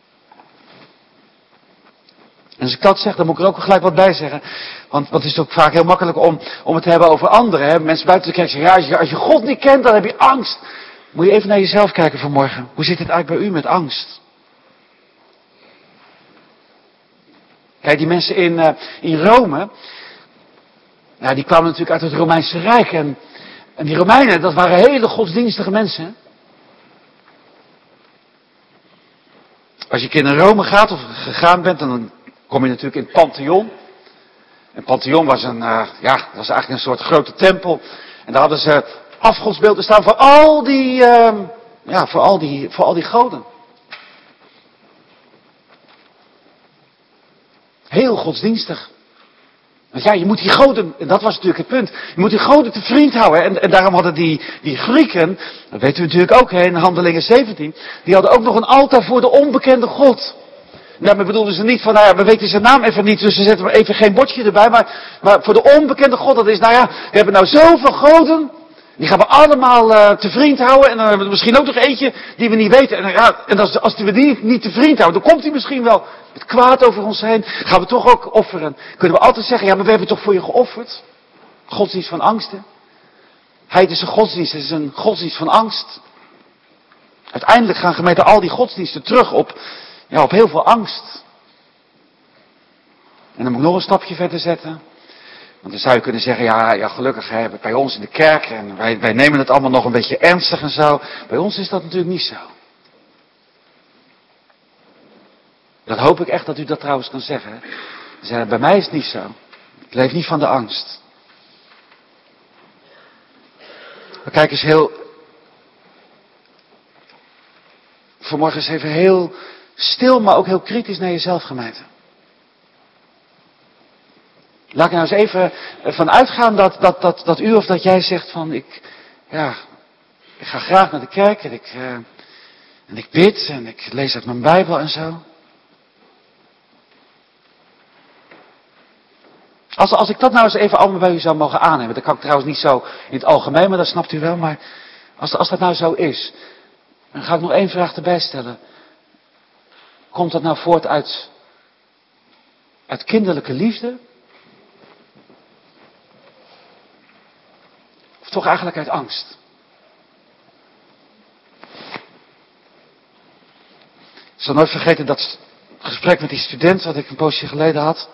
En als ik dat zeg, dan moet ik er ook gelijk wat bij zeggen. Want het is ook vaak heel makkelijk om het te hebben over anderen. Hè? Mensen buiten de kerk zeggen, ja, als je God niet kent, dan heb je angst. Moet je even naar jezelf kijken vanmorgen. Hoe zit het eigenlijk bij u met angst? Kijk, die mensen in Rome, die kwamen natuurlijk uit het Romeinse Rijk. En die Romeinen, dat waren hele godsdienstige mensen. Hè? Als je een keer naar Rome gaat of gegaan bent, dan kom je natuurlijk in het Pantheon. En Pantheon was was eigenlijk een soort grote tempel. En daar hadden ze afgodsbeelden staan voor al die goden. Heel godsdienstig. Want je moet die goden, en dat was natuurlijk het punt, je moet die goden te vriend houden. En daarom hadden die Grieken, dat weten we natuurlijk ook in Handelingen 17, die hadden ook nog een altaar voor de onbekende God. Daarmee bedoelden ze niet van, we weten zijn naam even niet, dus ze zetten maar even geen bordje erbij. Maar voor de onbekende God, dat is, we hebben nou zoveel goden, die gaan we allemaal te vriend houden. En dan hebben we er misschien ook nog eentje die we niet weten. En als we die niet te vriend houden, dan komt hij misschien wel met kwaad over ons heen. Gaan we toch ook offeren. Kunnen we altijd zeggen, maar we hebben toch voor je geofferd. Godsdienst van angsten. Heidense godsdienst is een godsdienst van angst. Uiteindelijk gaan gemeenten al die godsdiensten terug op heel veel angst. En dan moet ik nog een stapje verder zetten. Want dan zou je kunnen zeggen, gelukkig bij ons in de kerk, en wij nemen het allemaal nog een beetje ernstig en zo. Bij ons is dat natuurlijk niet zo. Dat hoop ik echt dat u dat trouwens kan zeggen. Hè? Zeggen, bij mij is het niet zo. Ik leef niet van de angst. Maar kijk eens vanmorgen eens even heel stil, maar ook heel kritisch naar jezelf, gemeente. Laat ik nou eens even van uitgaan dat u of dat jij zegt van ik ga graag naar de kerk en ik bid en ik lees uit mijn Bijbel en zo. Als ik dat nou eens even allemaal bij u zou mogen aannemen, dat kan ik trouwens niet zo in het algemeen, maar dat snapt u wel, maar als dat nou zo is, dan ga ik nog één vraag erbij stellen. Komt dat nou voort uit kinderlijke liefde? Of toch eigenlijk uit angst? zal nooit vergeten dat gesprek met die student wat ik een poosje geleden had.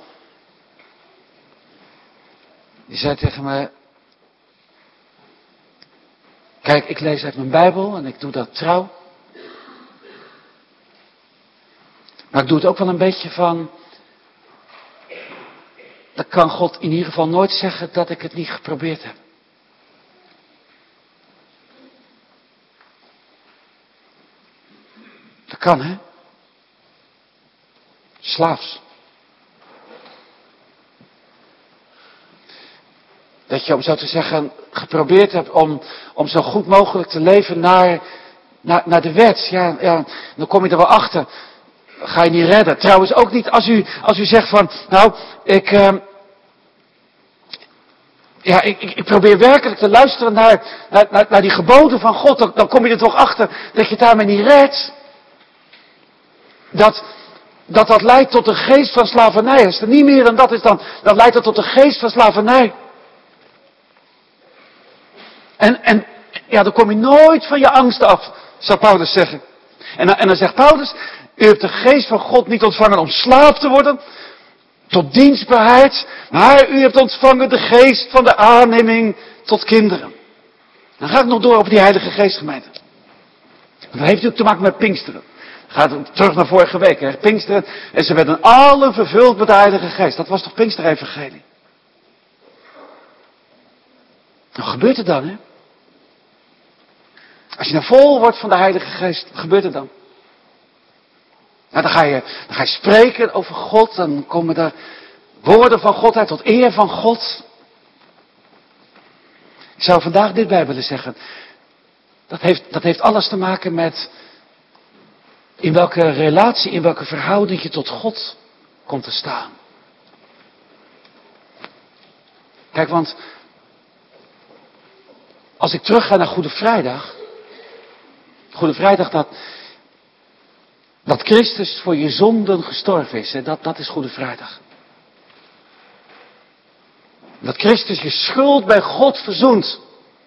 Die zei tegen mij: kijk, ik lees uit mijn Bijbel en ik doe dat trouw. Maar ik doe het ook wel een beetje van, dan kan God in ieder geval nooit zeggen dat ik het niet geprobeerd heb. Dat kan, hè? Slaafs. Dat je, om zo te zeggen, geprobeerd hebt om zo goed mogelijk te leven naar de wet. Ja, dan kom je er wel achter. Ga je niet redden. Trouwens ook niet als u zegt van, nou, ik probeer werkelijk te luisteren naar die geboden van God. Dan kom je er toch achter dat je het daarmee niet redt. Dat leidt tot een geest van slavernij. Als er niet meer dan dat is, dan leidt dat tot een geest van slavernij. En dan kom je nooit van je angst af, zou Paulus zeggen. En dan zegt Paulus, u hebt de geest van God niet ontvangen om slaaf te worden, tot dienstbaarheid, maar u hebt ontvangen de geest van de aanneming tot kinderen. Dan ga ik nog door over die Heilige Geest, gemeente. Dat heeft natuurlijk te maken met Pinksteren. Gaat terug naar vorige week, hè? Pinksteren. En ze werden allen vervuld met de Heilige Geest. Dat was toch Pinksterevangelie? Wat gebeurt er dan, hè? Als je nou vol wordt van de Heilige Geest, wat gebeurt er dan? Nou, dan ga je spreken over God, dan komen er woorden van God uit tot eer van God. Ik zou vandaag dit bij willen zeggen. Dat heeft alles te maken met in welke relatie, in welke verhouding je tot God komt te staan. Kijk, want als ik terugga naar Goede Vrijdag dat Christus voor je zonden gestorven is, hè, dat is Goede Vrijdag. Dat Christus je schuld bij God verzoent.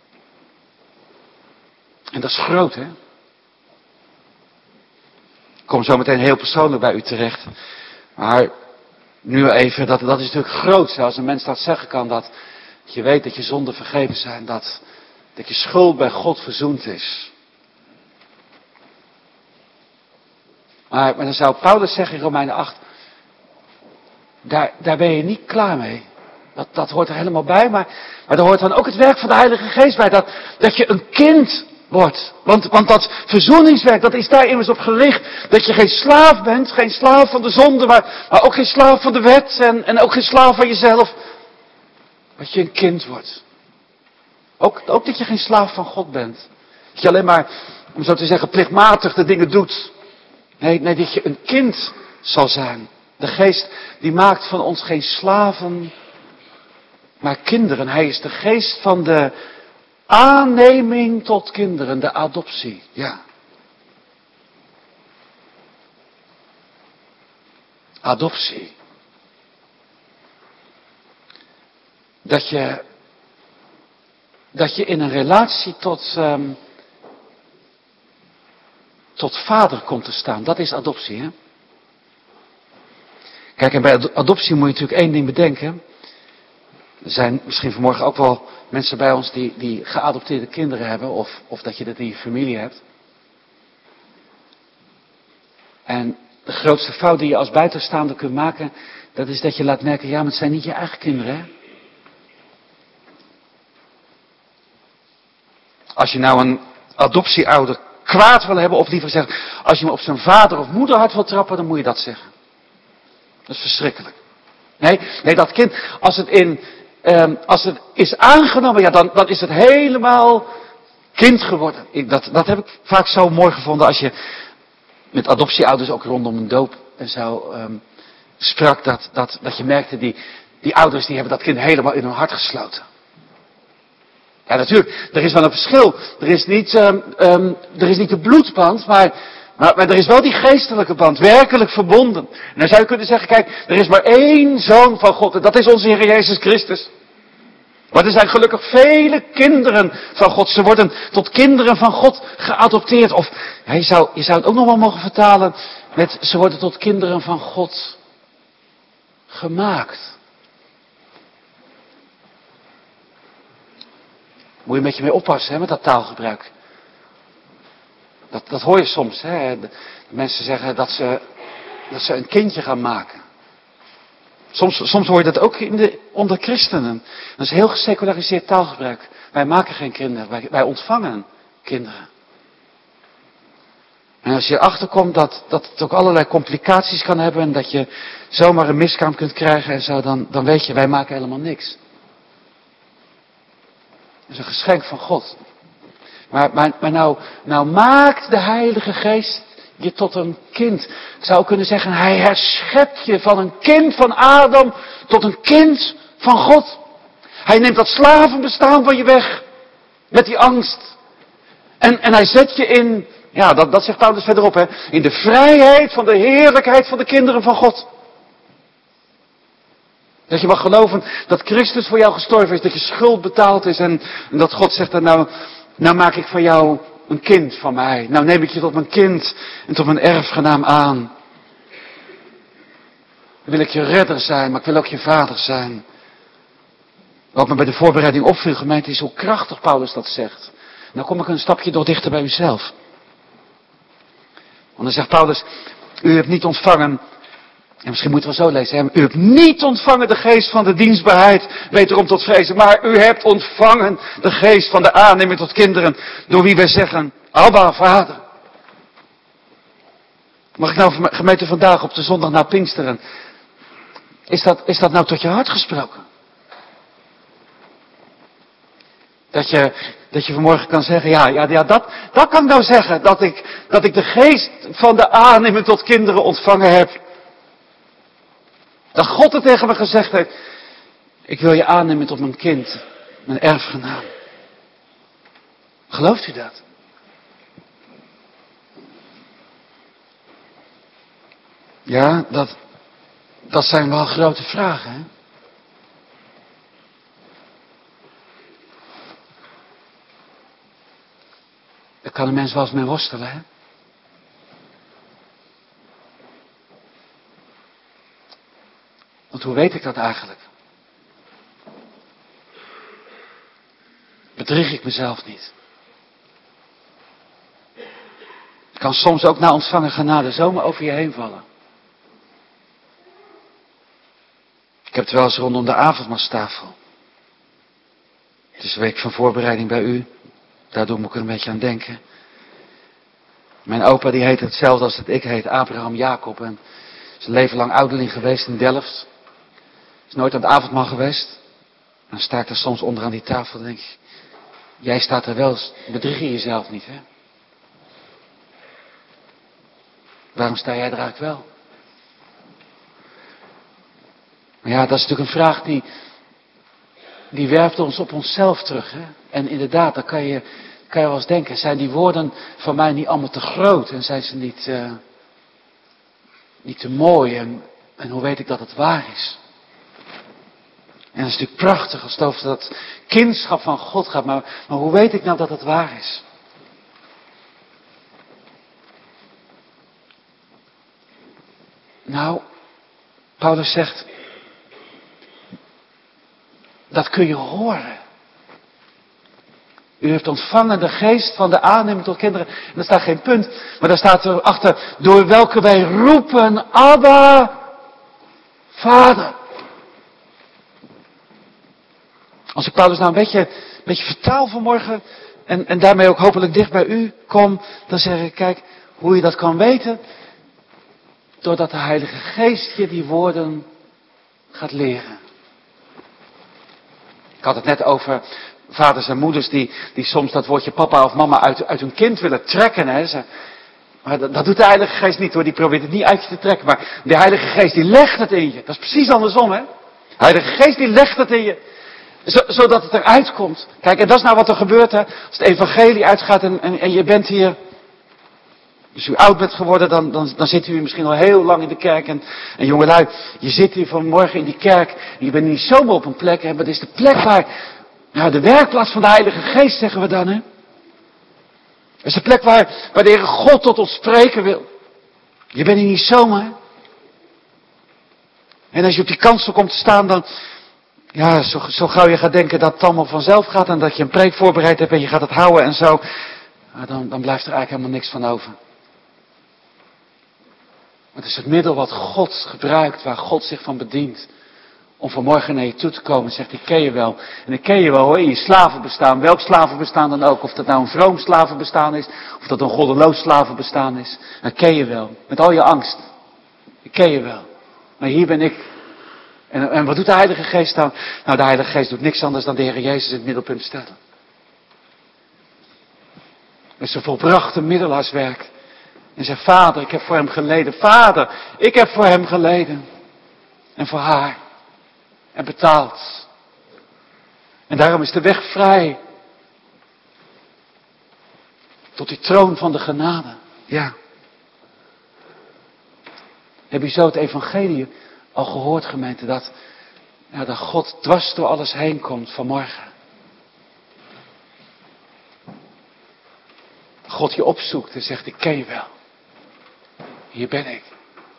En dat is groot, hè. Ik kom zo meteen heel persoonlijk bij u terecht. Maar nu even, dat is natuurlijk groot. Als een mens dat zeggen kan, dat je weet dat je zonden vergeven zijn. Dat je schuld bij God verzoend is. Maar dan zou Paulus zeggen in Romeinen 8. Daar ben je niet klaar mee. Dat hoort er helemaal bij. Maar er hoort dan ook het werk van de Heilige Geest bij. Dat je een kind wordt. Want dat verzoeningswerk, dat is daar immers op gericht. Dat je geen slaaf bent. Geen slaaf van de zonde. Maar ook geen slaaf van de wet. En ook geen slaaf van jezelf. Dat je een kind wordt. Ook dat je geen slaaf van God bent. Dat je alleen maar, om zo te zeggen, plichtmatig de dingen doet. Nee, dat je een kind zal zijn. De Geest die maakt van ons geen slaven, maar kinderen. Hij is de geest van de aanneming tot kinderen, de adoptie. Ja. Adoptie. Dat je in een relatie tot vader komt te staan. Dat is adoptie, hè? Kijk, en bij adoptie moet je natuurlijk één ding bedenken. Er zijn misschien vanmorgen ook wel mensen bij ons die geadopteerde kinderen hebben. Of dat je dat in je familie hebt. En de grootste fout die je als buitenstaander kunt maken, dat is dat je laat merken, ja, maar het zijn niet je eigen kinderen, hè? Als je nou een adoptieouder kwaad wil hebben, of liever zeggen, als je hem op zijn vader of moederhart wil trappen, dan moet je dat zeggen. Dat is verschrikkelijk. Nee, dat kind, als het is aangenomen, ja, dan is het helemaal kind geworden. Dat heb ik vaak zo mooi gevonden als je met adoptieouders ook rondom een doop en zo sprak, dat je merkte, die ouders die hebben dat kind helemaal in hun hart gesloten. Ja, natuurlijk, er is wel een verschil. Er is niet de bloedband, maar er is wel die geestelijke band, werkelijk verbonden. En dan zou je kunnen zeggen, kijk, er is maar één Zoon van God, en dat is onze Heer Jezus Christus. Maar er zijn gelukkig vele kinderen van God. Ze worden tot kinderen van God geadopteerd. Of je zou het ook nog wel mogen vertalen, Ze worden tot kinderen van God gemaakt. Moet je een beetje mee oppassen, hè, met dat taalgebruik. Dat hoor je soms, hè. De mensen zeggen dat ze een kindje gaan maken. Soms hoor je dat ook onder christenen. Dat is heel geseculariseerd taalgebruik. Wij maken geen kinderen, wij ontvangen kinderen. En als je erachter komt dat het ook allerlei complicaties kan hebben en dat je zomaar een miskraam kunt krijgen en zo, dan weet je, wij maken helemaal niks. Dat is een geschenk van God. Maar nou maakt de Heilige Geest je tot een kind. Ik zou kunnen zeggen, hij herschept je van een kind van Adam tot een kind van God. Hij neemt dat slavenbestaan van je weg. Met die angst. En hij zet je in, ja, dat zegt Paulus verderop, hè, in de vrijheid van de heerlijkheid van de kinderen van God. Dat je mag geloven dat Christus voor jou gestorven is, dat je schuld betaald is en dat God zegt, nou maak ik van jou een kind van mij. Nou neem ik je tot mijn kind en tot mijn erfgenaam aan. Dan wil ik je redder zijn, maar ik wil ook je vader zijn. Wat me bij de voorbereiding opviel, gemeente, is hoe krachtig Paulus dat zegt. Nou kom ik een stapje door dichter bij uzelf. Want dan zegt Paulus, u hebt niet ontvangen, en misschien moeten we zo lezen, hè, u hebt niet ontvangen de geest van de dienstbaarheid, wederom tot vrezen, maar u hebt ontvangen de geest van de aanneming tot kinderen, door wie wij zeggen, Abba, Vader. Mag ik nou, gemeente, vandaag op de zondag na Pinksteren, is dat nou tot je hart gesproken? Dat je vanmorgen kan zeggen, ja, dat kan ik nou zeggen, dat ik de geest van de aanneming tot kinderen ontvangen heb. Dat God het tegen me gezegd heeft, ik wil je aannemen tot mijn kind, mijn erfgenaam. Gelooft u dat? Ja, dat zijn wel grote vragen, hè? Daar kan een mens wel eens mee worstelen, hè? Want hoe weet ik dat eigenlijk? Bedrieg ik mezelf niet? Het kan soms ook na ontvangen genade zomaar over je heen vallen. Ik heb het wel eens rondom de avondmaalstafel. Het is een week van voorbereiding bij u. Daardoor moet ik er een beetje aan denken. Mijn opa die heet hetzelfde als dat ik heet, Abraham Jacob. En is een leven lang ouderling geweest in Delft. Is nooit aan het avondmaal geweest. Dan sta ik er soms onderaan die tafel en denk ik, jij staat er wel, bedrieg je jezelf niet, hè? Waarom sta jij er eigenlijk wel? Maar ja, dat is natuurlijk een vraag die werpt ons op onszelf terug, hè? En inderdaad, dan kan je wel eens denken, zijn die woorden van mij niet allemaal te groot? En zijn ze niet te mooi? En hoe weet ik dat het waar is? En dat is natuurlijk prachtig als het over dat kindschap van God gaat. Maar hoe weet ik nou dat het waar is? Nou, Paulus zegt, dat kun je horen. U heeft ontvangen de geest van de aanneming tot kinderen. En daar staat geen punt, maar daar staat erachter, door welke wij roepen, Abba, Vader. Als ik Paulus nou een beetje vertaal vanmorgen, en daarmee ook hopelijk dicht bij u kom, dan zeg ik, kijk, hoe je dat kan weten, doordat de Heilige Geest je die woorden gaat leren. Ik had het net over vaders en moeders die soms dat woordje papa of mama uit hun kind willen trekken. Hè. Maar dat doet de Heilige Geest niet hoor, die probeert het niet uit je te trekken. Maar de Heilige Geest die legt het in je. Dat is precies andersom hè. De Heilige Geest die legt het in je. Zodat het eruit komt. Kijk, en dat is nou wat er gebeurt hè. Als het evangelie uitgaat en je bent hier. Als u oud bent geworden, dan zit u misschien al heel lang in de kerk. En jongelui, je zit hier vanmorgen in die kerk. En je bent niet zomaar op een plek. Hè, maar het is de plek waar, nou, de werkplaats van de Heilige Geest, zeggen we dan. Hè. Het is de plek waar de Heere God tot ons spreken wil. Je bent hier niet zomaar. En als je op die kansel komt te staan, dan, ja, zo gauw je gaat denken dat het allemaal vanzelf gaat en dat je een preek voorbereid hebt en je gaat het houden en zo, dan blijft er eigenlijk helemaal niks van over. Het is het middel wat God gebruikt, waar God zich van bedient. Om vanmorgen naar je toe te komen, zegt, ik ken je wel. En ik ken je wel hoor, in je slavenbestaan. Welk slavenbestaan dan ook. Of dat nou een vroom slavenbestaan is. Of dat een goddeloos slavenbestaan is. Dat ken je wel. Met al je angst. Ik ken je wel. Maar hier ben ik. En wat doet de Heilige Geest dan? Nou, de Heilige Geest doet niks anders dan de Heer Jezus in het middelpunt stellen. Met zijn volbrachte middelaarswerk. En zegt, Vader, ik heb voor hem geleden. Vader, ik heb voor hem geleden. En voor haar. En betaald. En daarom is de weg vrij. Tot die troon van de genade. Ja. Heb je zo het evangelie al gehoord, gemeente? Dat God dwars door alles heen komt vanmorgen. God je opzoekt en zegt, ik ken je wel. Hier ben ik.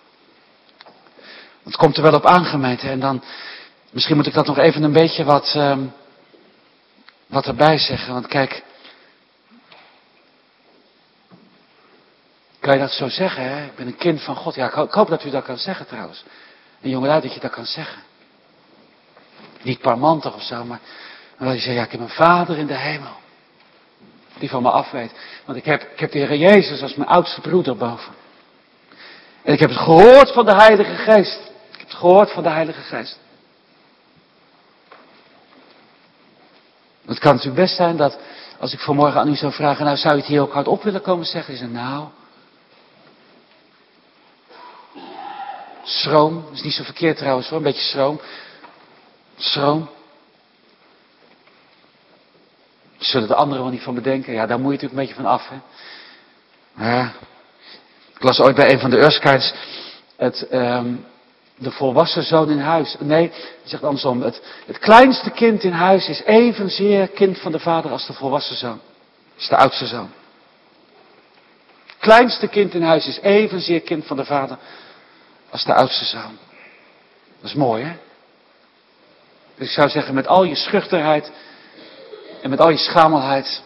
Het komt er wel op aan, gemeente. En dan, misschien moet ik dat nog even een beetje wat erbij zeggen. Want kijk, kan je dat zo zeggen, hè? Ik ben een kind van God. Ja, ik hoop dat u dat kan zeggen trouwens. En jongelui, dat je dat kan zeggen. Niet parmantig of zo, maar dat je zegt, ja, ik heb een Vader in de hemel. Die van me af weet. Want ik heb de Heer Jezus als mijn oudste broeder boven. En ik heb het gehoord van de Heilige Geest. Ik heb het gehoord van de Heilige Geest. Het kan natuurlijk best zijn dat, als ik vanmorgen aan u zou vragen, nou zou je het hier ook hardop willen komen zeggen? Is er nou? Schroom, is niet zo verkeerd trouwens hoor, een beetje schroom. Schroom. Zullen de anderen wel niet van bedenken? Ja, daar moet je natuurlijk een beetje van af, hè. Ja. Ik las ooit bij een van de Erskines de volwassen zoon in huis. Nee, hij zegt andersom. Het kleinste kind in huis is evenzeer kind van de vader als de volwassen zoon. Dat is de oudste zoon. Het kleinste kind in huis is evenzeer kind van de vader als de oudste zoon. Dat is mooi, hè? Dus ik zou zeggen, met al je schuchterheid en met al je schamelheid,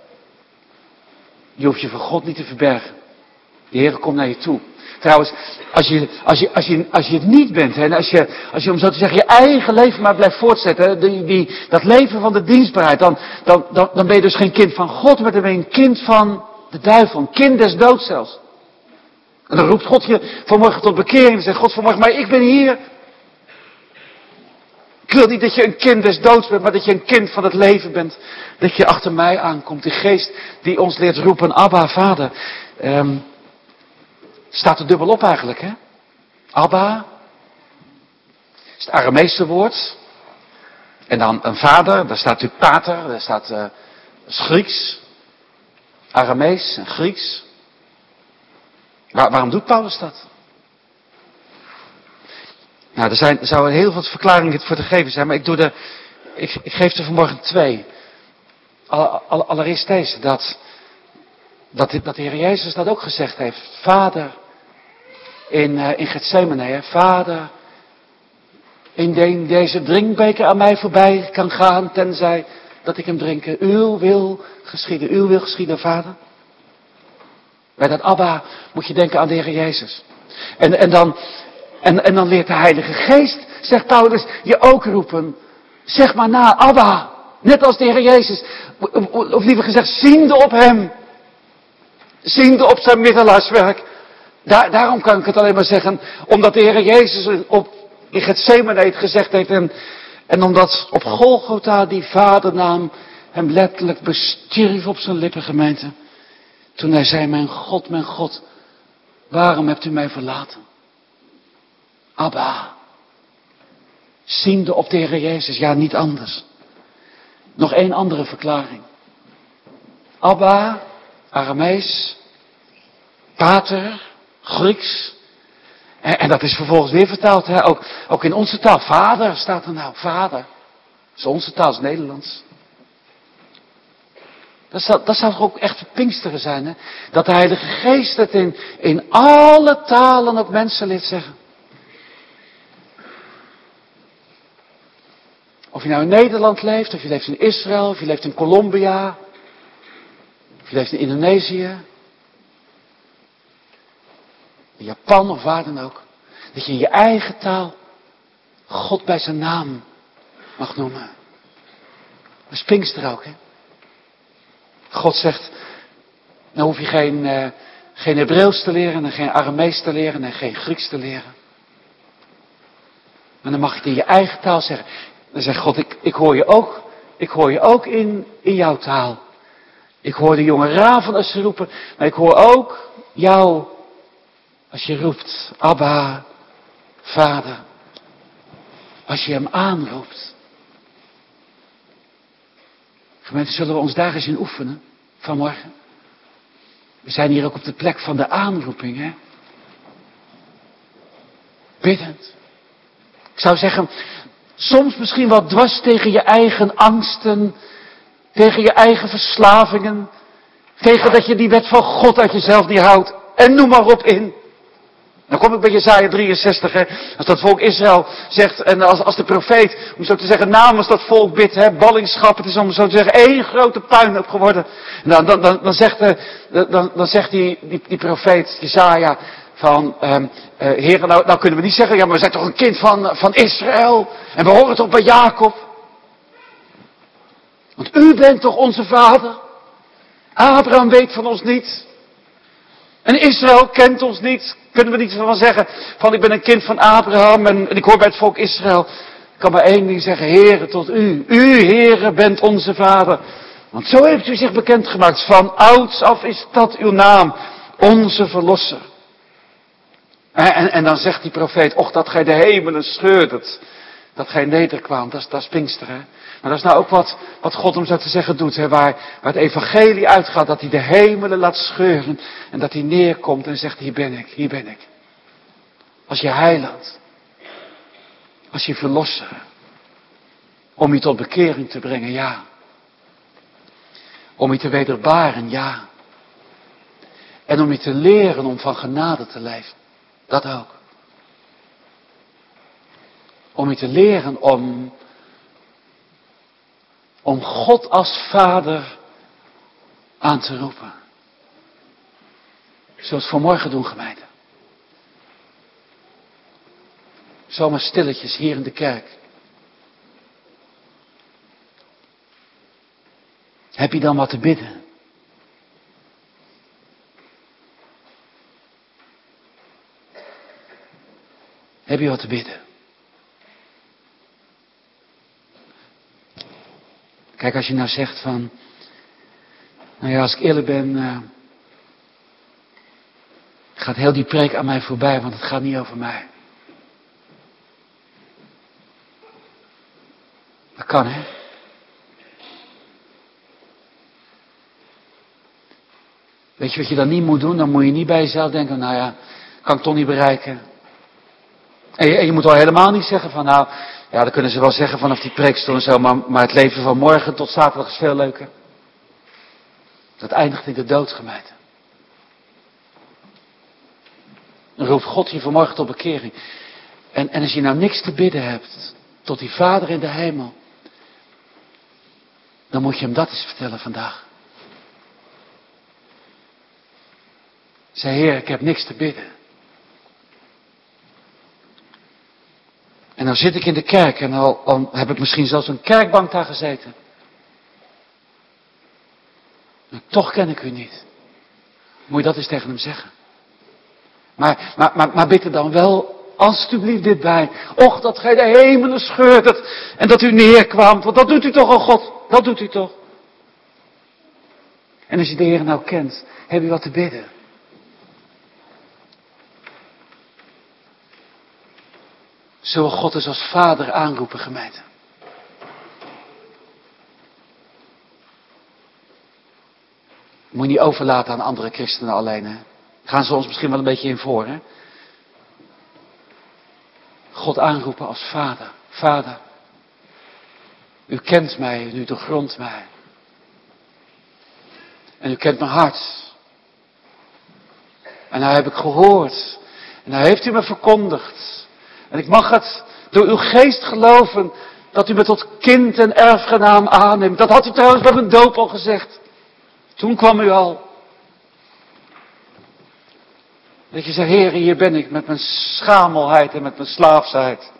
je hoeft je voor God niet te verbergen. De Heer komt naar je toe. Trouwens, als je het niet bent, hè, en als je om zo te zeggen je eigen leven maar blijft voortzetten, dat leven van de dienstbaarheid, dan ben je dus geen kind van God, maar dan ben je een kind van de duivel, een kind des doods zelfs. En dan roept God je vanmorgen tot bekering en zegt God vanmorgen, maar ik ben hier. Ik wil niet dat je een kind des doods bent, maar dat je een kind van het leven bent. Dat je achter mij aankomt. Die geest die ons leert roepen, Abba, Vader. Staat er dubbel op eigenlijk, hè? Abba. Is het Arameese woord. En dan een vader, daar staat natuurlijk pater, daar staat Grieks. Aramees en Grieks. Waarom doet Paulus dat? Nou, er zouden heel veel verklaringen voor te geven zijn, maar ik geef er vanmorgen 2. Allereerst deze, dat de Heer Jezus dat ook gezegd heeft. Vader, in Gethsemane, hè, Vader, indien deze drinkbeker aan mij voorbij kan gaan, tenzij dat ik hem drinken. Uw wil geschieden, Vader. Bij dat Abba moet je denken aan de Heer Jezus. En dan leert de Heilige Geest, zegt Paulus, je ook roepen. Zeg maar na, Abba. Net als de Heer Jezus. Of liever gezegd, ziende op hem. Ziende op zijn middelaarswerk. Daarom kan ik het alleen maar zeggen. Omdat de Heer Jezus in Gethsemane het gezegd heeft. En omdat op Golgotha die vadernaam hem letterlijk bestierf op zijn lippen, gemeente. Toen hij zei, mijn God, waarom hebt u mij verlaten? Abba. Ziende op de Heer Jezus, ja, niet anders. Nog één andere verklaring. Abba, Aramees, Pater, Grieks. En dat is vervolgens weer vertaald, hè? Ook in onze taal. Vader staat er nou, Vader. Dat is onze taal, is Nederlands. Dat zou toch ook echt Pinksteren zijn, hè? Dat de Heilige Geest het in alle talen op mensen leert zeggen. Of je nou in Nederland leeft, of je leeft in Israël, of je leeft in Colombia, of je leeft in Indonesië, in Japan of waar dan ook. Dat je in je eigen taal God bij zijn naam mag noemen. Dat is Pinkster ook, hè? God zegt, nou hoef je geen Hebreeuws te leren en geen Aramees te leren en geen Grieks te leren. Maar dan mag je het in je eigen taal zeggen. Dan zegt God, ik hoor je ook in jouw taal. Ik hoor de jonge raven als ze roepen, maar ik hoor ook jou als je roept, Abba, Vader. Als je hem aanroept. Gemeente, zullen we ons daar eens in oefenen vanmorgen? We zijn hier ook op de plek van de aanroeping, hè? Biddend. Ik zou zeggen, soms misschien wat dwars tegen je eigen angsten, tegen je eigen verslavingen, tegen dat je die wet van God uit jezelf niet houdt. En noem maar op in. Dan kom ik bij Jesaja 63, hè, als dat volk Israël zegt, en als de profeet, om zo te zeggen, namens dat volk bidt, hè, ballingschap, het is om zo te zeggen één grote puinhoop geworden. En dan zegt die profeet Jesaja van, heren, nou kunnen we niet zeggen, ja, maar we zijn toch een kind van Israël, en we horen toch bij Jacob. Want u bent toch onze vader? Abraham weet van ons niet. En Israël kent ons niet. Kunnen we niet van zeggen, van ik ben een kind van Abraham en ik hoor bij het volk Israël. Ik kan maar één ding zeggen, Heere tot u. U, Heere, bent onze vader. Want zo heeft u zich bekendgemaakt. Van ouds af is dat uw naam, onze verlosser. En dan zegt die profeet, och dat gij de hemelen scheurdet. Dat gij nederkwam, dat is Pinkster, hè. Maar dat is nou ook wat God om zo te zeggen doet, hè, waar het evangelie uitgaat, dat hij de hemelen laat scheuren en dat hij neerkomt en zegt, hier ben ik. Als je heiland, als je verlosser, om je tot bekering te brengen, ja. Om je te wederbaren, ja. En om je te leren om van genade te leven, dat ook. Om je te leren om God als Vader aan te roepen. Zullen we het vanmorgen doen, gemeente? Zomaar stilletjes hier in de kerk. Heb je dan wat te bidden? Heb je wat te bidden? Kijk, als je nou zegt van, nou ja, als ik eerlijk ben, gaat heel die preek aan mij voorbij, want het gaat niet over mij. Dat kan, hè? Weet je wat je dan niet moet doen? Dan moet je niet bij jezelf denken, nou ja, kan ik toch niet bereiken. En je moet al helemaal niet zeggen van, nou, ja, dat kunnen ze wel zeggen vanaf die preekstoel en zo, maar het leven van morgen tot zaterdag is veel leuker. Dat eindigt in de dood, gemeente. Dan roept God je vanmorgen tot bekering. En als je nou niks te bidden hebt, tot die Vader in de hemel, dan moet je hem dat eens vertellen vandaag. Zeg, Heer, ik heb niks te bidden. En dan zit ik in de kerk en al heb ik misschien zelfs een kerkbank daar gezeten. En toch ken ik u niet. Moet je dat eens tegen hem zeggen. Maar bid er dan wel alsjeblieft dit bij. Och, dat gij de hemelen scheurdet en dat u neerkwaamt. Want dat doet u toch, oh God. Dat doet u toch. En als je de Heer nou kent, heb je wat te bidden. Zullen we God eens als Vader aanroepen, gemeente? Moet je niet overlaten aan andere christenen alleen, hè? Gaan ze ons misschien wel een beetje in voor, hè? God aanroepen als Vader. Vader, u kent mij en u doorgrondt mij. En u kent mijn hart. En nou heb ik gehoord. En nou heeft u me verkondigd. En ik mag het door uw geest geloven dat u me tot kind en erfgenaam aanneemt. Dat had u trouwens bij mijn doop al gezegd. Toen kwam u al. Dat je zei, Heer, hier ben ik met mijn schamelheid en met mijn slaafsheid.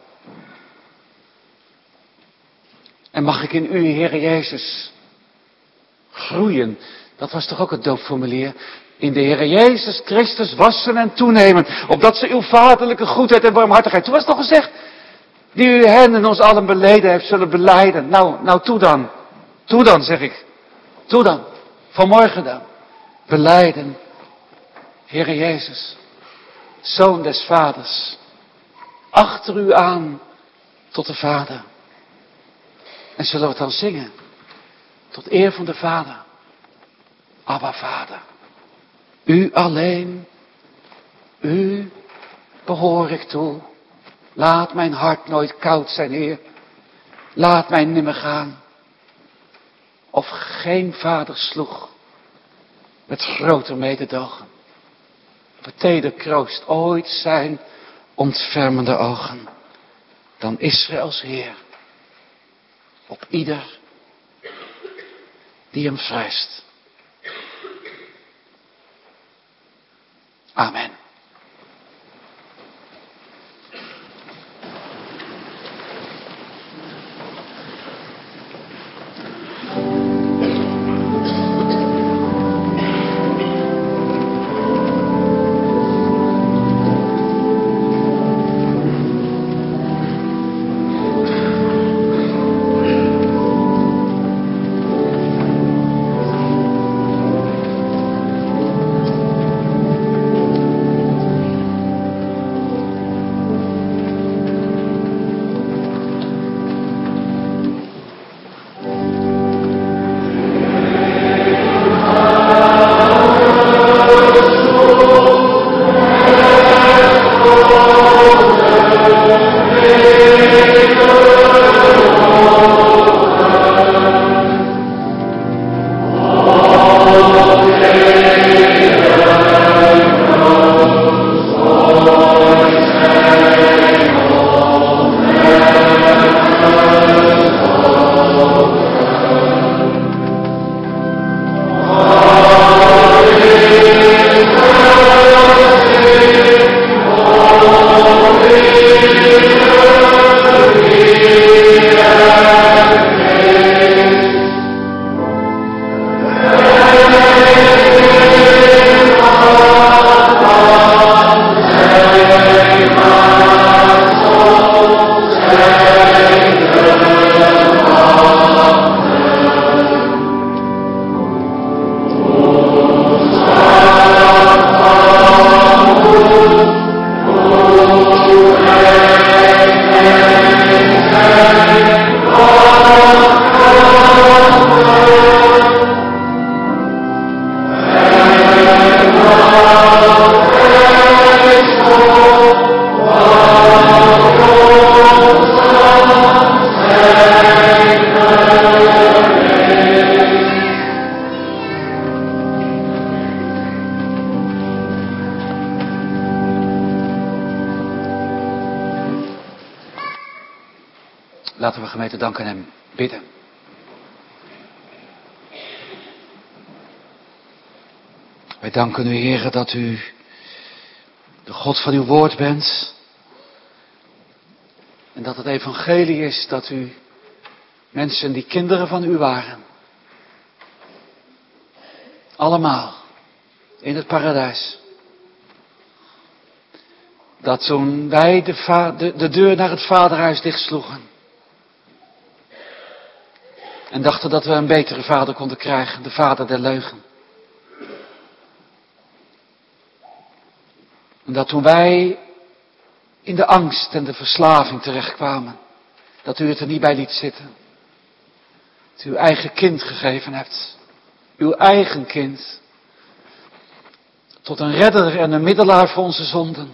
En mag ik in u, Heer Jezus, groeien. Dat was toch ook het doopformulier. In de Heer Jezus Christus wassen en toenemen. Opdat ze uw vaderlijke goedheid en barmhartigheid. Toen was het toch gezegd. Die u hen en ons allen beleden heeft, zullen belijden. Nou, toe dan. Toe dan, zeg ik. Toe dan. Vanmorgen dan. Belijden. Heer Jezus. Zoon des Vaders. Achter u aan tot de Vader. En zullen we het dan zingen. Tot eer van de Vader. Abba Vader. U alleen. U behoor ik toe. Laat mijn hart nooit koud zijn, Heer. Laat mij nimmer gaan. Of geen vader sloeg. Met groter mededogen. Op teder kroost ooit zijn ontfermende ogen. Dan Israëls Heer. Op ieder die hem vreest. Amen. Laten we gemeente danken en bidden. Wij danken u, Heere, dat u de God van uw woord bent. En dat het evangelie is dat u mensen die kinderen van u waren. Allemaal in het paradijs. Dat toen wij de deur naar het vaderhuis dichtsloegen. En dachten dat we een betere vader konden krijgen, de vader der leugen. En dat toen wij in de angst en de verslaving terechtkwamen, dat u het er niet bij liet zitten. Dat u uw eigen kind gegeven hebt. Uw eigen kind. Tot een redder en een middelaar voor onze zonden.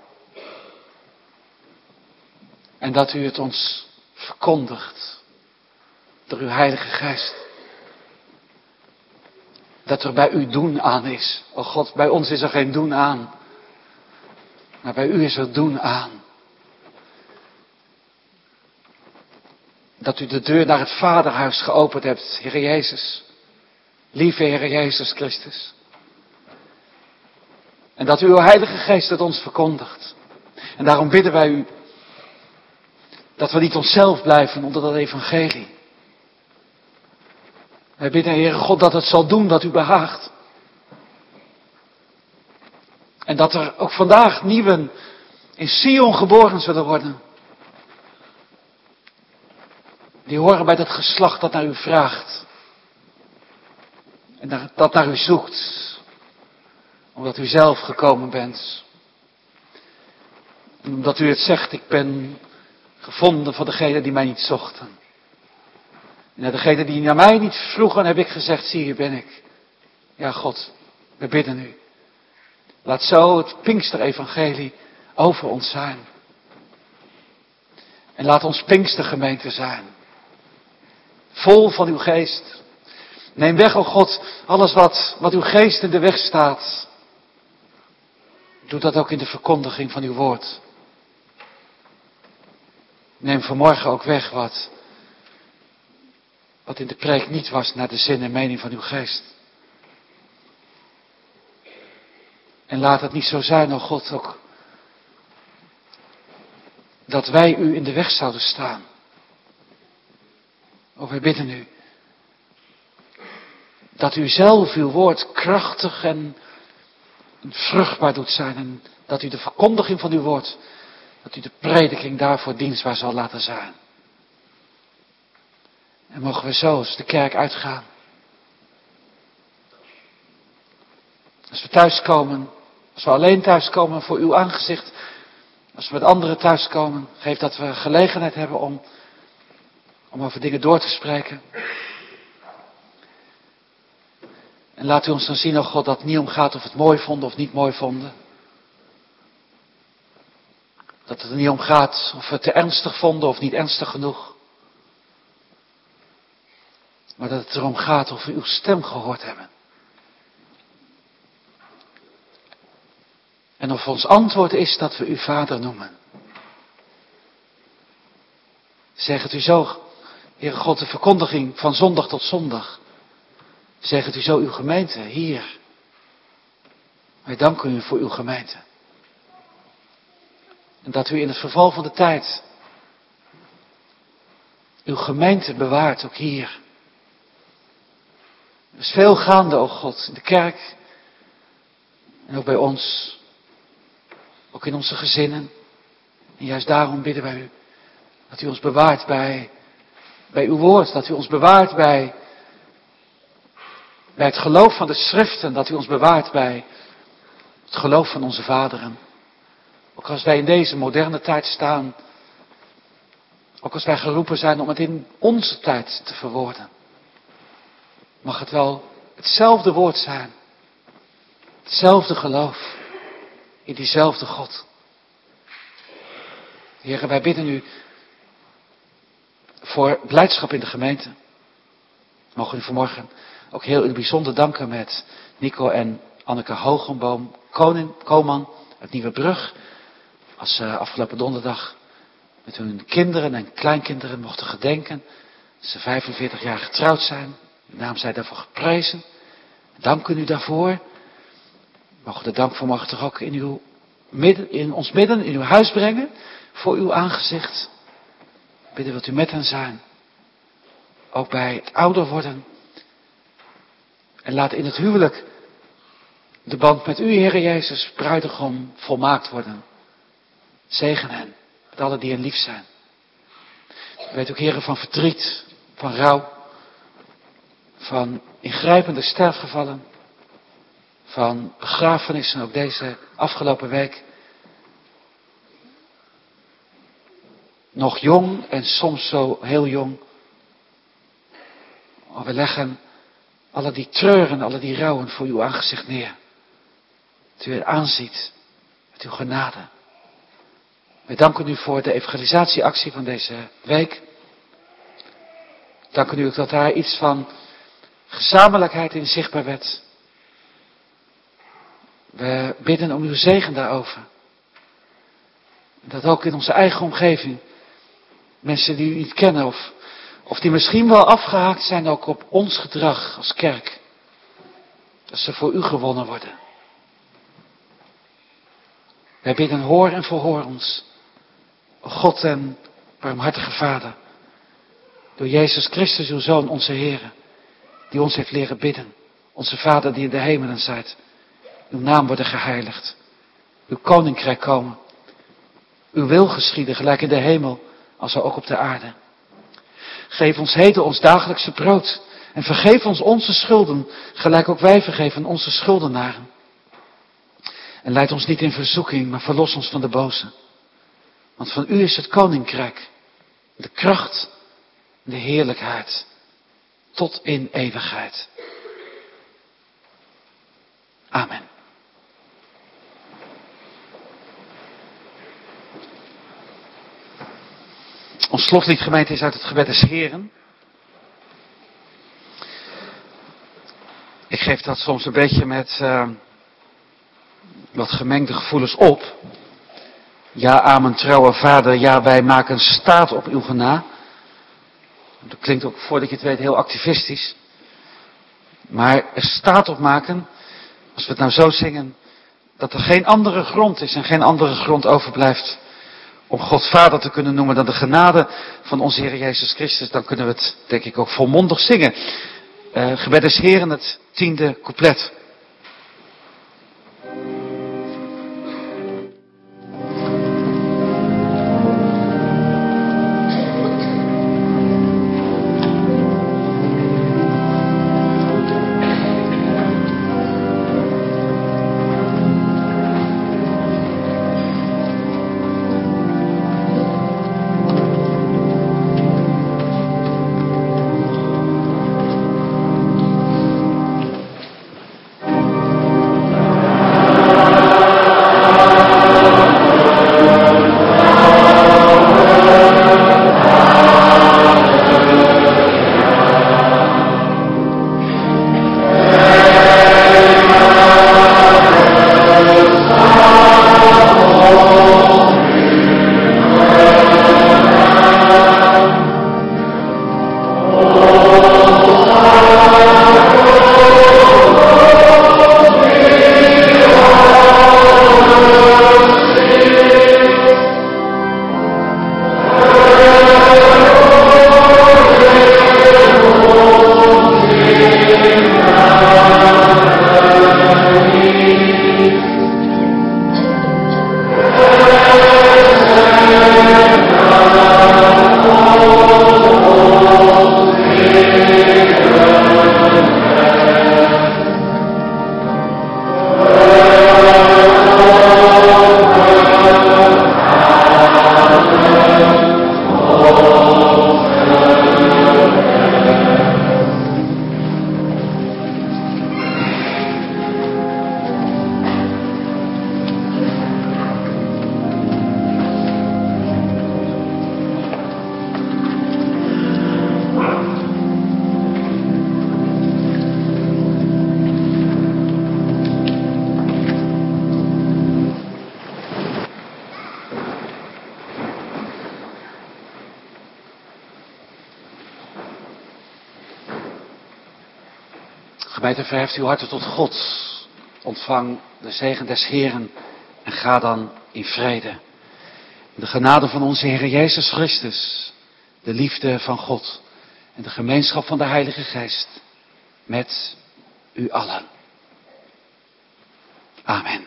En dat u het ons verkondigt. Door uw Heilige Geest. dat er bij u doen aan is. O God, bij ons is er geen doen aan. Maar bij u is er doen aan. Dat u de deur naar het Vaderhuis geopend hebt, Heer Jezus. Lieve Heer Jezus Christus. En dat uw Heilige Geest het ons verkondigt. En daarom bidden wij u dat we niet onszelf blijven onder dat evangelie. Wij bidden, Heere God, dat het zal doen wat u behaagt. En dat er ook vandaag nieuwen in Sion geboren zullen worden. Die horen bij dat geslacht dat naar u vraagt. En dat naar u zoekt. Omdat u zelf gekomen bent. En omdat u het zegt, ik ben gevonden van degenen die mij niet zochten. En naar degenen die naar mij niet vroegen, heb ik gezegd, zie hier ben ik. Ja God, we bidden u. Laat zo het Pinksterevangelie over ons zijn. En laat ons Pinkstergemeente zijn. Vol van uw geest. Neem weg, o God, alles wat uw geest in de weg staat. Doe dat ook in de verkondiging van uw woord. Neem vanmorgen ook weg wat in de preek niet was naar de zin en mening van uw geest. En laat het niet zo zijn, o God, ook dat wij u in de weg zouden staan. O, wij bidden u dat u zelf uw woord krachtig en vruchtbaar doet zijn. En dat u de verkondiging van uw woord, dat u de prediking daarvoor dienstbaar zal laten zijn. En mogen we zo als de kerk uitgaan. Als we thuiskomen, als we alleen thuiskomen voor uw aangezicht. Als we met anderen thuiskomen, geef dat we gelegenheid hebben om over dingen door te spreken. En laat u ons dan zien, o God, dat het niet om gaat of we het mooi vonden of niet mooi vonden. Dat het er niet om gaat of we het te ernstig vonden of niet ernstig genoeg. Maar dat het erom gaat of we uw stem gehoord hebben. En of ons antwoord is dat we u Vader noemen. Zeg het u zo, Heere God, de verkondiging van zondag tot zondag. Zeg het u zo uw gemeente hier. Wij danken u voor uw gemeente. En dat u in het verval van de tijd uw gemeente bewaart, ook hier. Er is veel gaande, o God, in de kerk. En ook bij ons. Ook in onze gezinnen. En juist daarom bidden wij u. Dat u ons bewaart bij uw woord. Dat u ons bewaart bij het geloof van de schriften. Dat u ons bewaart bij het geloof van onze vaderen. Ook als wij in deze moderne tijd staan. Ook als wij geroepen zijn om het in onze tijd te verwoorden. Mag het wel hetzelfde woord zijn. Hetzelfde geloof. In diezelfde God. Heren, wij bidden u voor blijdschap in de gemeente. Mogen u vanmorgen ook heel in het bijzonder danken met Nico en Anneke Hogenboom, Koman uit Nieuwebrug. Als ze afgelopen donderdag met hun kinderen en kleinkinderen mochten gedenken. Dat ze 45 jaar getrouwd zijn. Uw naam zij daarvoor geprezen. Dank u daarvoor. Mogen de dank vanmorgen toch ook in ons midden, in uw huis brengen. Voor uw aangezicht. Bidden wilt u met hen zijn. Ook bij het ouder worden. En laat in het huwelijk de band met u, Heere Jezus, bruidegom, volmaakt worden. Zegen hen, met allen die hen lief zijn. U weet ook, Heere, van verdriet, van rouw, van ingrijpende sterfgevallen, van begrafenissen, ook deze afgelopen week. Nog jong en soms zo heel jong. Maar we leggen alle die treuren, alle die rouwen voor uw aangezicht neer. Dat u het aanziet met uw genade. Wij danken u voor de evangelisatieactie van deze week. Danken u ook dat daar iets van gezamenlijkheid in zichtbaar werd. We bidden om uw zegen daarover. Dat ook in onze eigen omgeving, mensen die u niet kennen of die misschien wel afgehaakt zijn ook op ons gedrag als kerk, dat ze voor u gewonnen worden. Wij bidden, hoor en verhoor ons, o God en barmhartige Vader, door Jezus Christus, uw Zoon, onze Heere, die ons heeft leren bidden. Onze Vader die in de hemelen zijt, uw naam worden geheiligd, uw koninkrijk komen, uw wil geschieden, gelijk in de hemel, als ook op de aarde. Geef ons heden ons dagelijkse brood en vergeef ons onze schulden, gelijk ook wij vergeven onze schuldenaren. En leid ons niet in verzoeking, maar verlos ons van de boze. Want van u is het koninkrijk, de kracht en de heerlijkheid, tot in eeuwigheid. Amen. Ons slotlied, gemeente, is uit het gebed des Heren. Ik geef dat soms een beetje met wat gemengde gevoelens op. Ja, amen, trouwe Vader, ja, wij maken staat op uw gena. Dat klinkt ook, voordat je het weet, heel activistisch. Maar er staat op maken, als we het nou zo zingen, dat er geen andere grond is en geen andere grond overblijft om God Vader te kunnen noemen dan de genade van onze Heer Jezus Christus, dan kunnen we het, denk ik, ook volmondig zingen. Gebed des Heren, het 10e couplet. Gemeente, verheft uw harten tot God. Ontvang de zegen des Heren en ga dan in vrede. De genade van onze Heer Jezus Christus, de liefde van God en de gemeenschap van de Heilige Geest met u allen. Amen.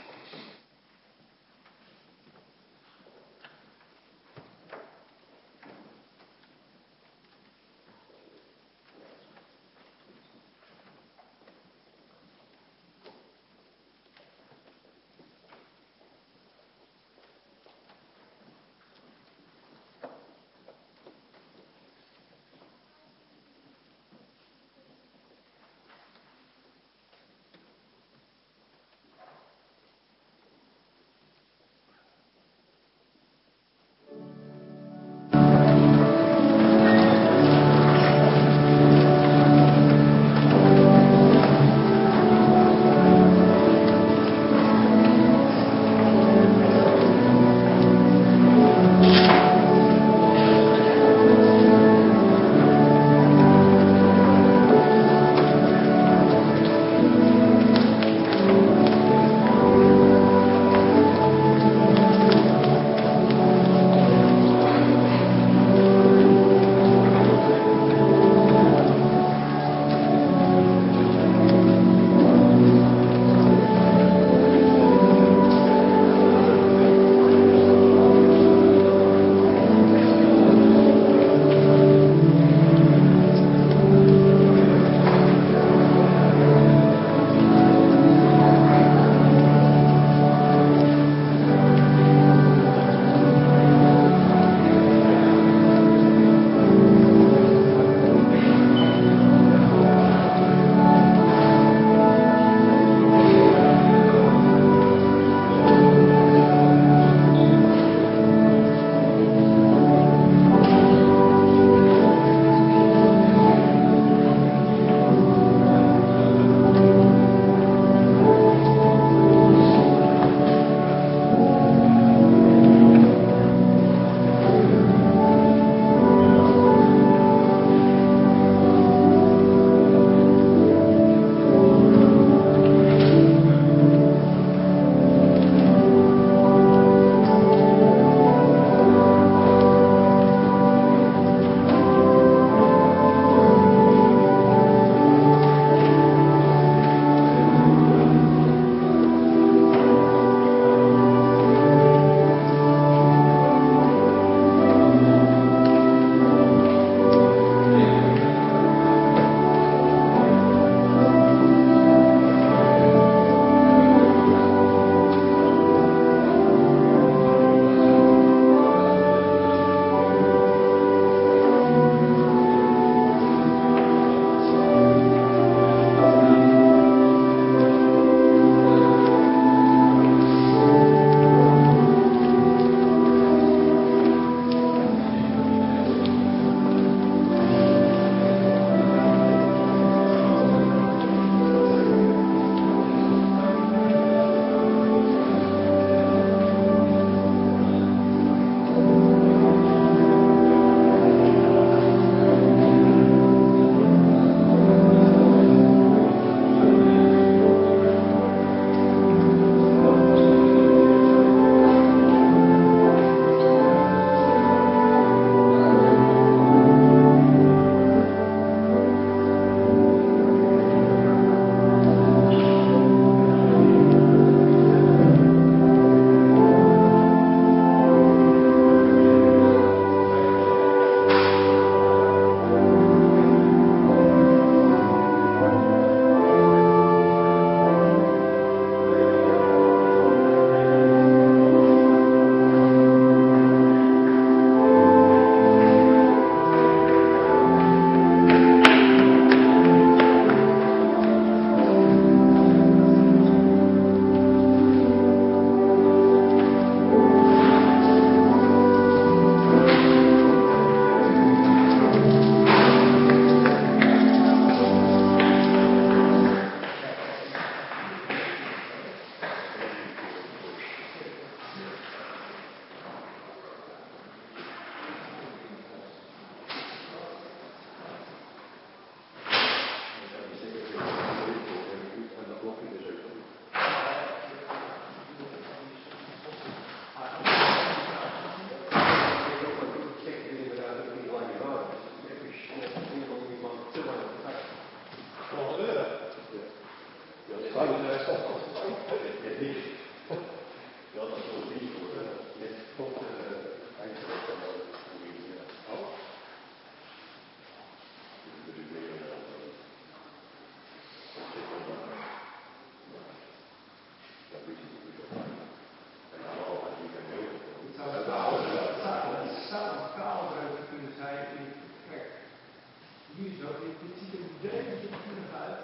hier zo, dit ziet er een beetje keurig uit.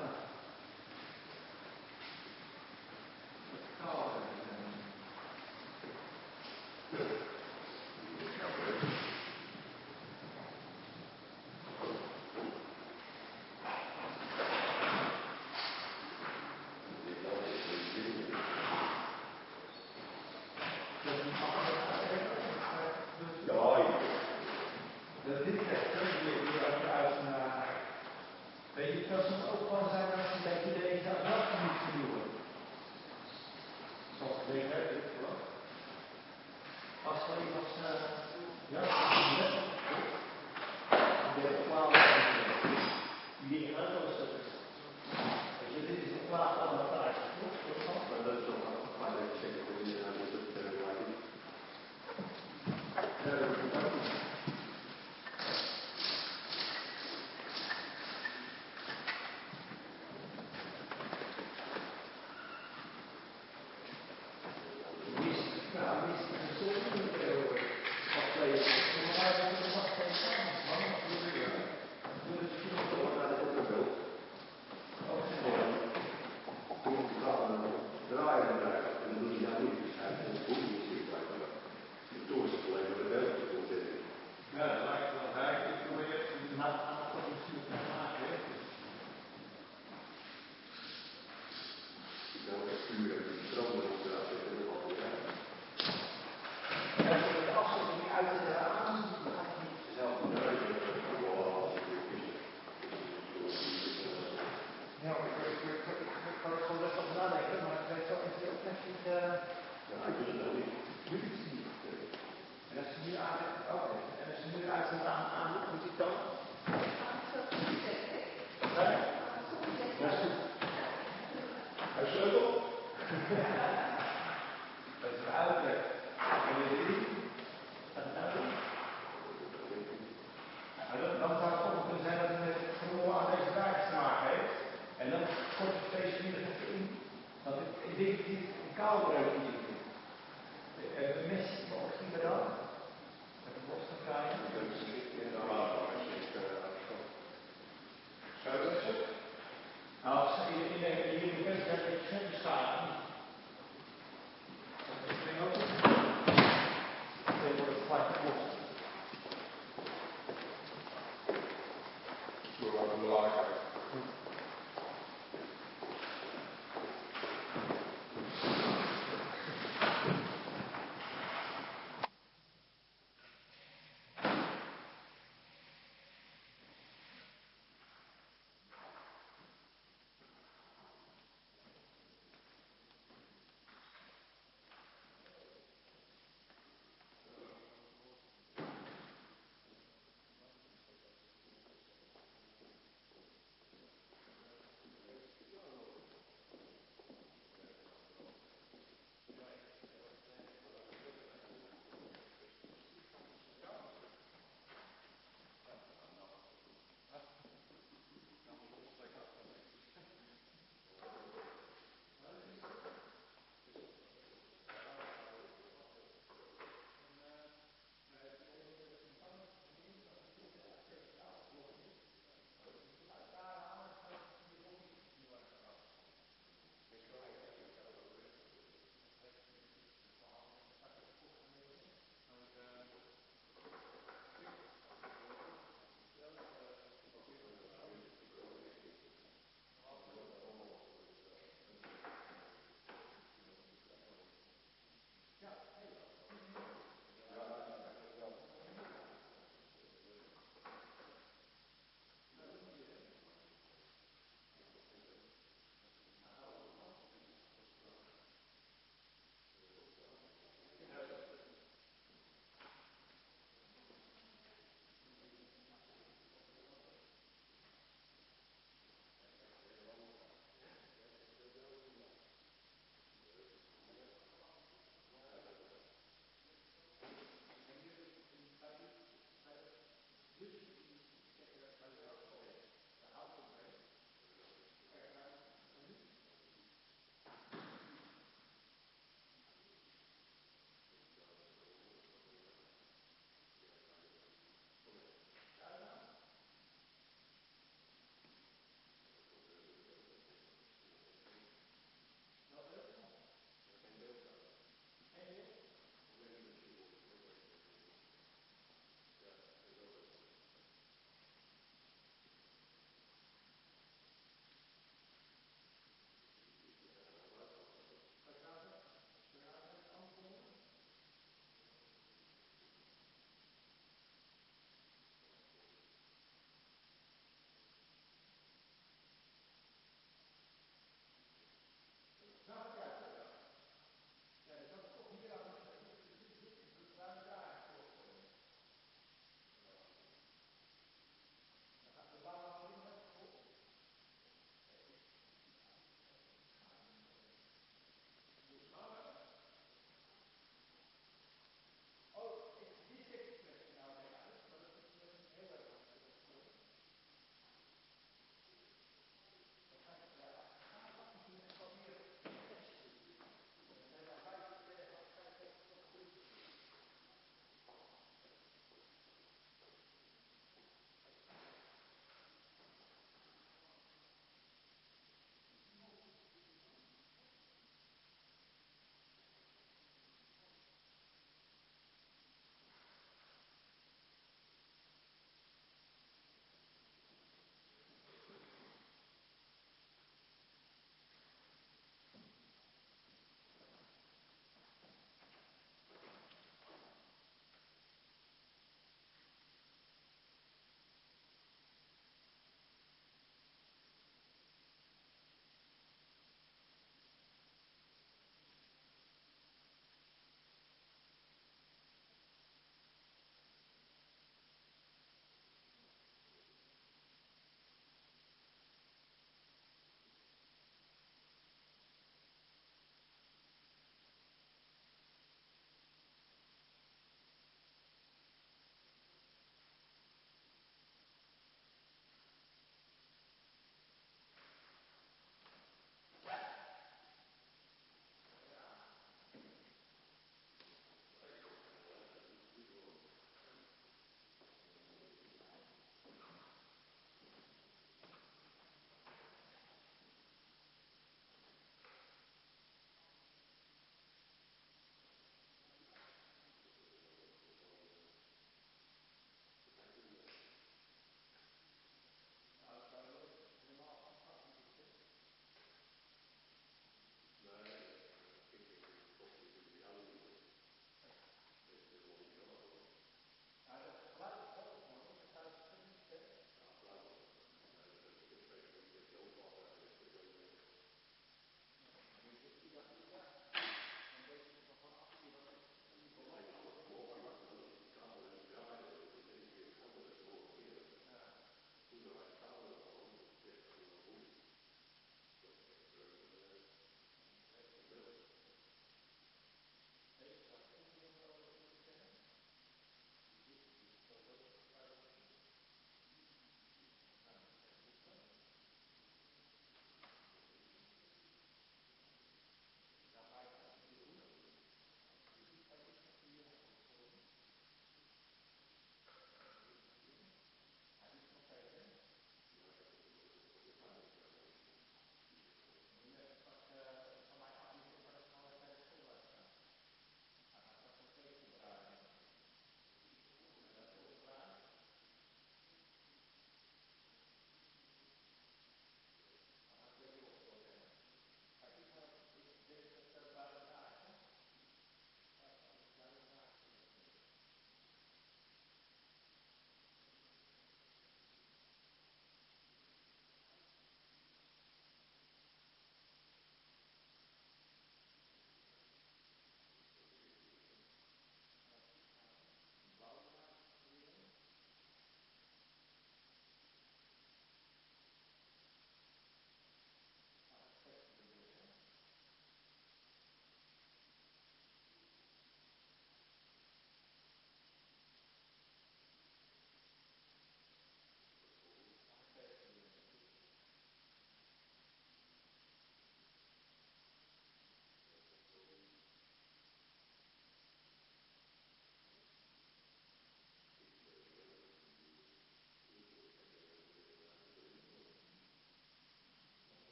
Als je hier in de wet hebt, je staat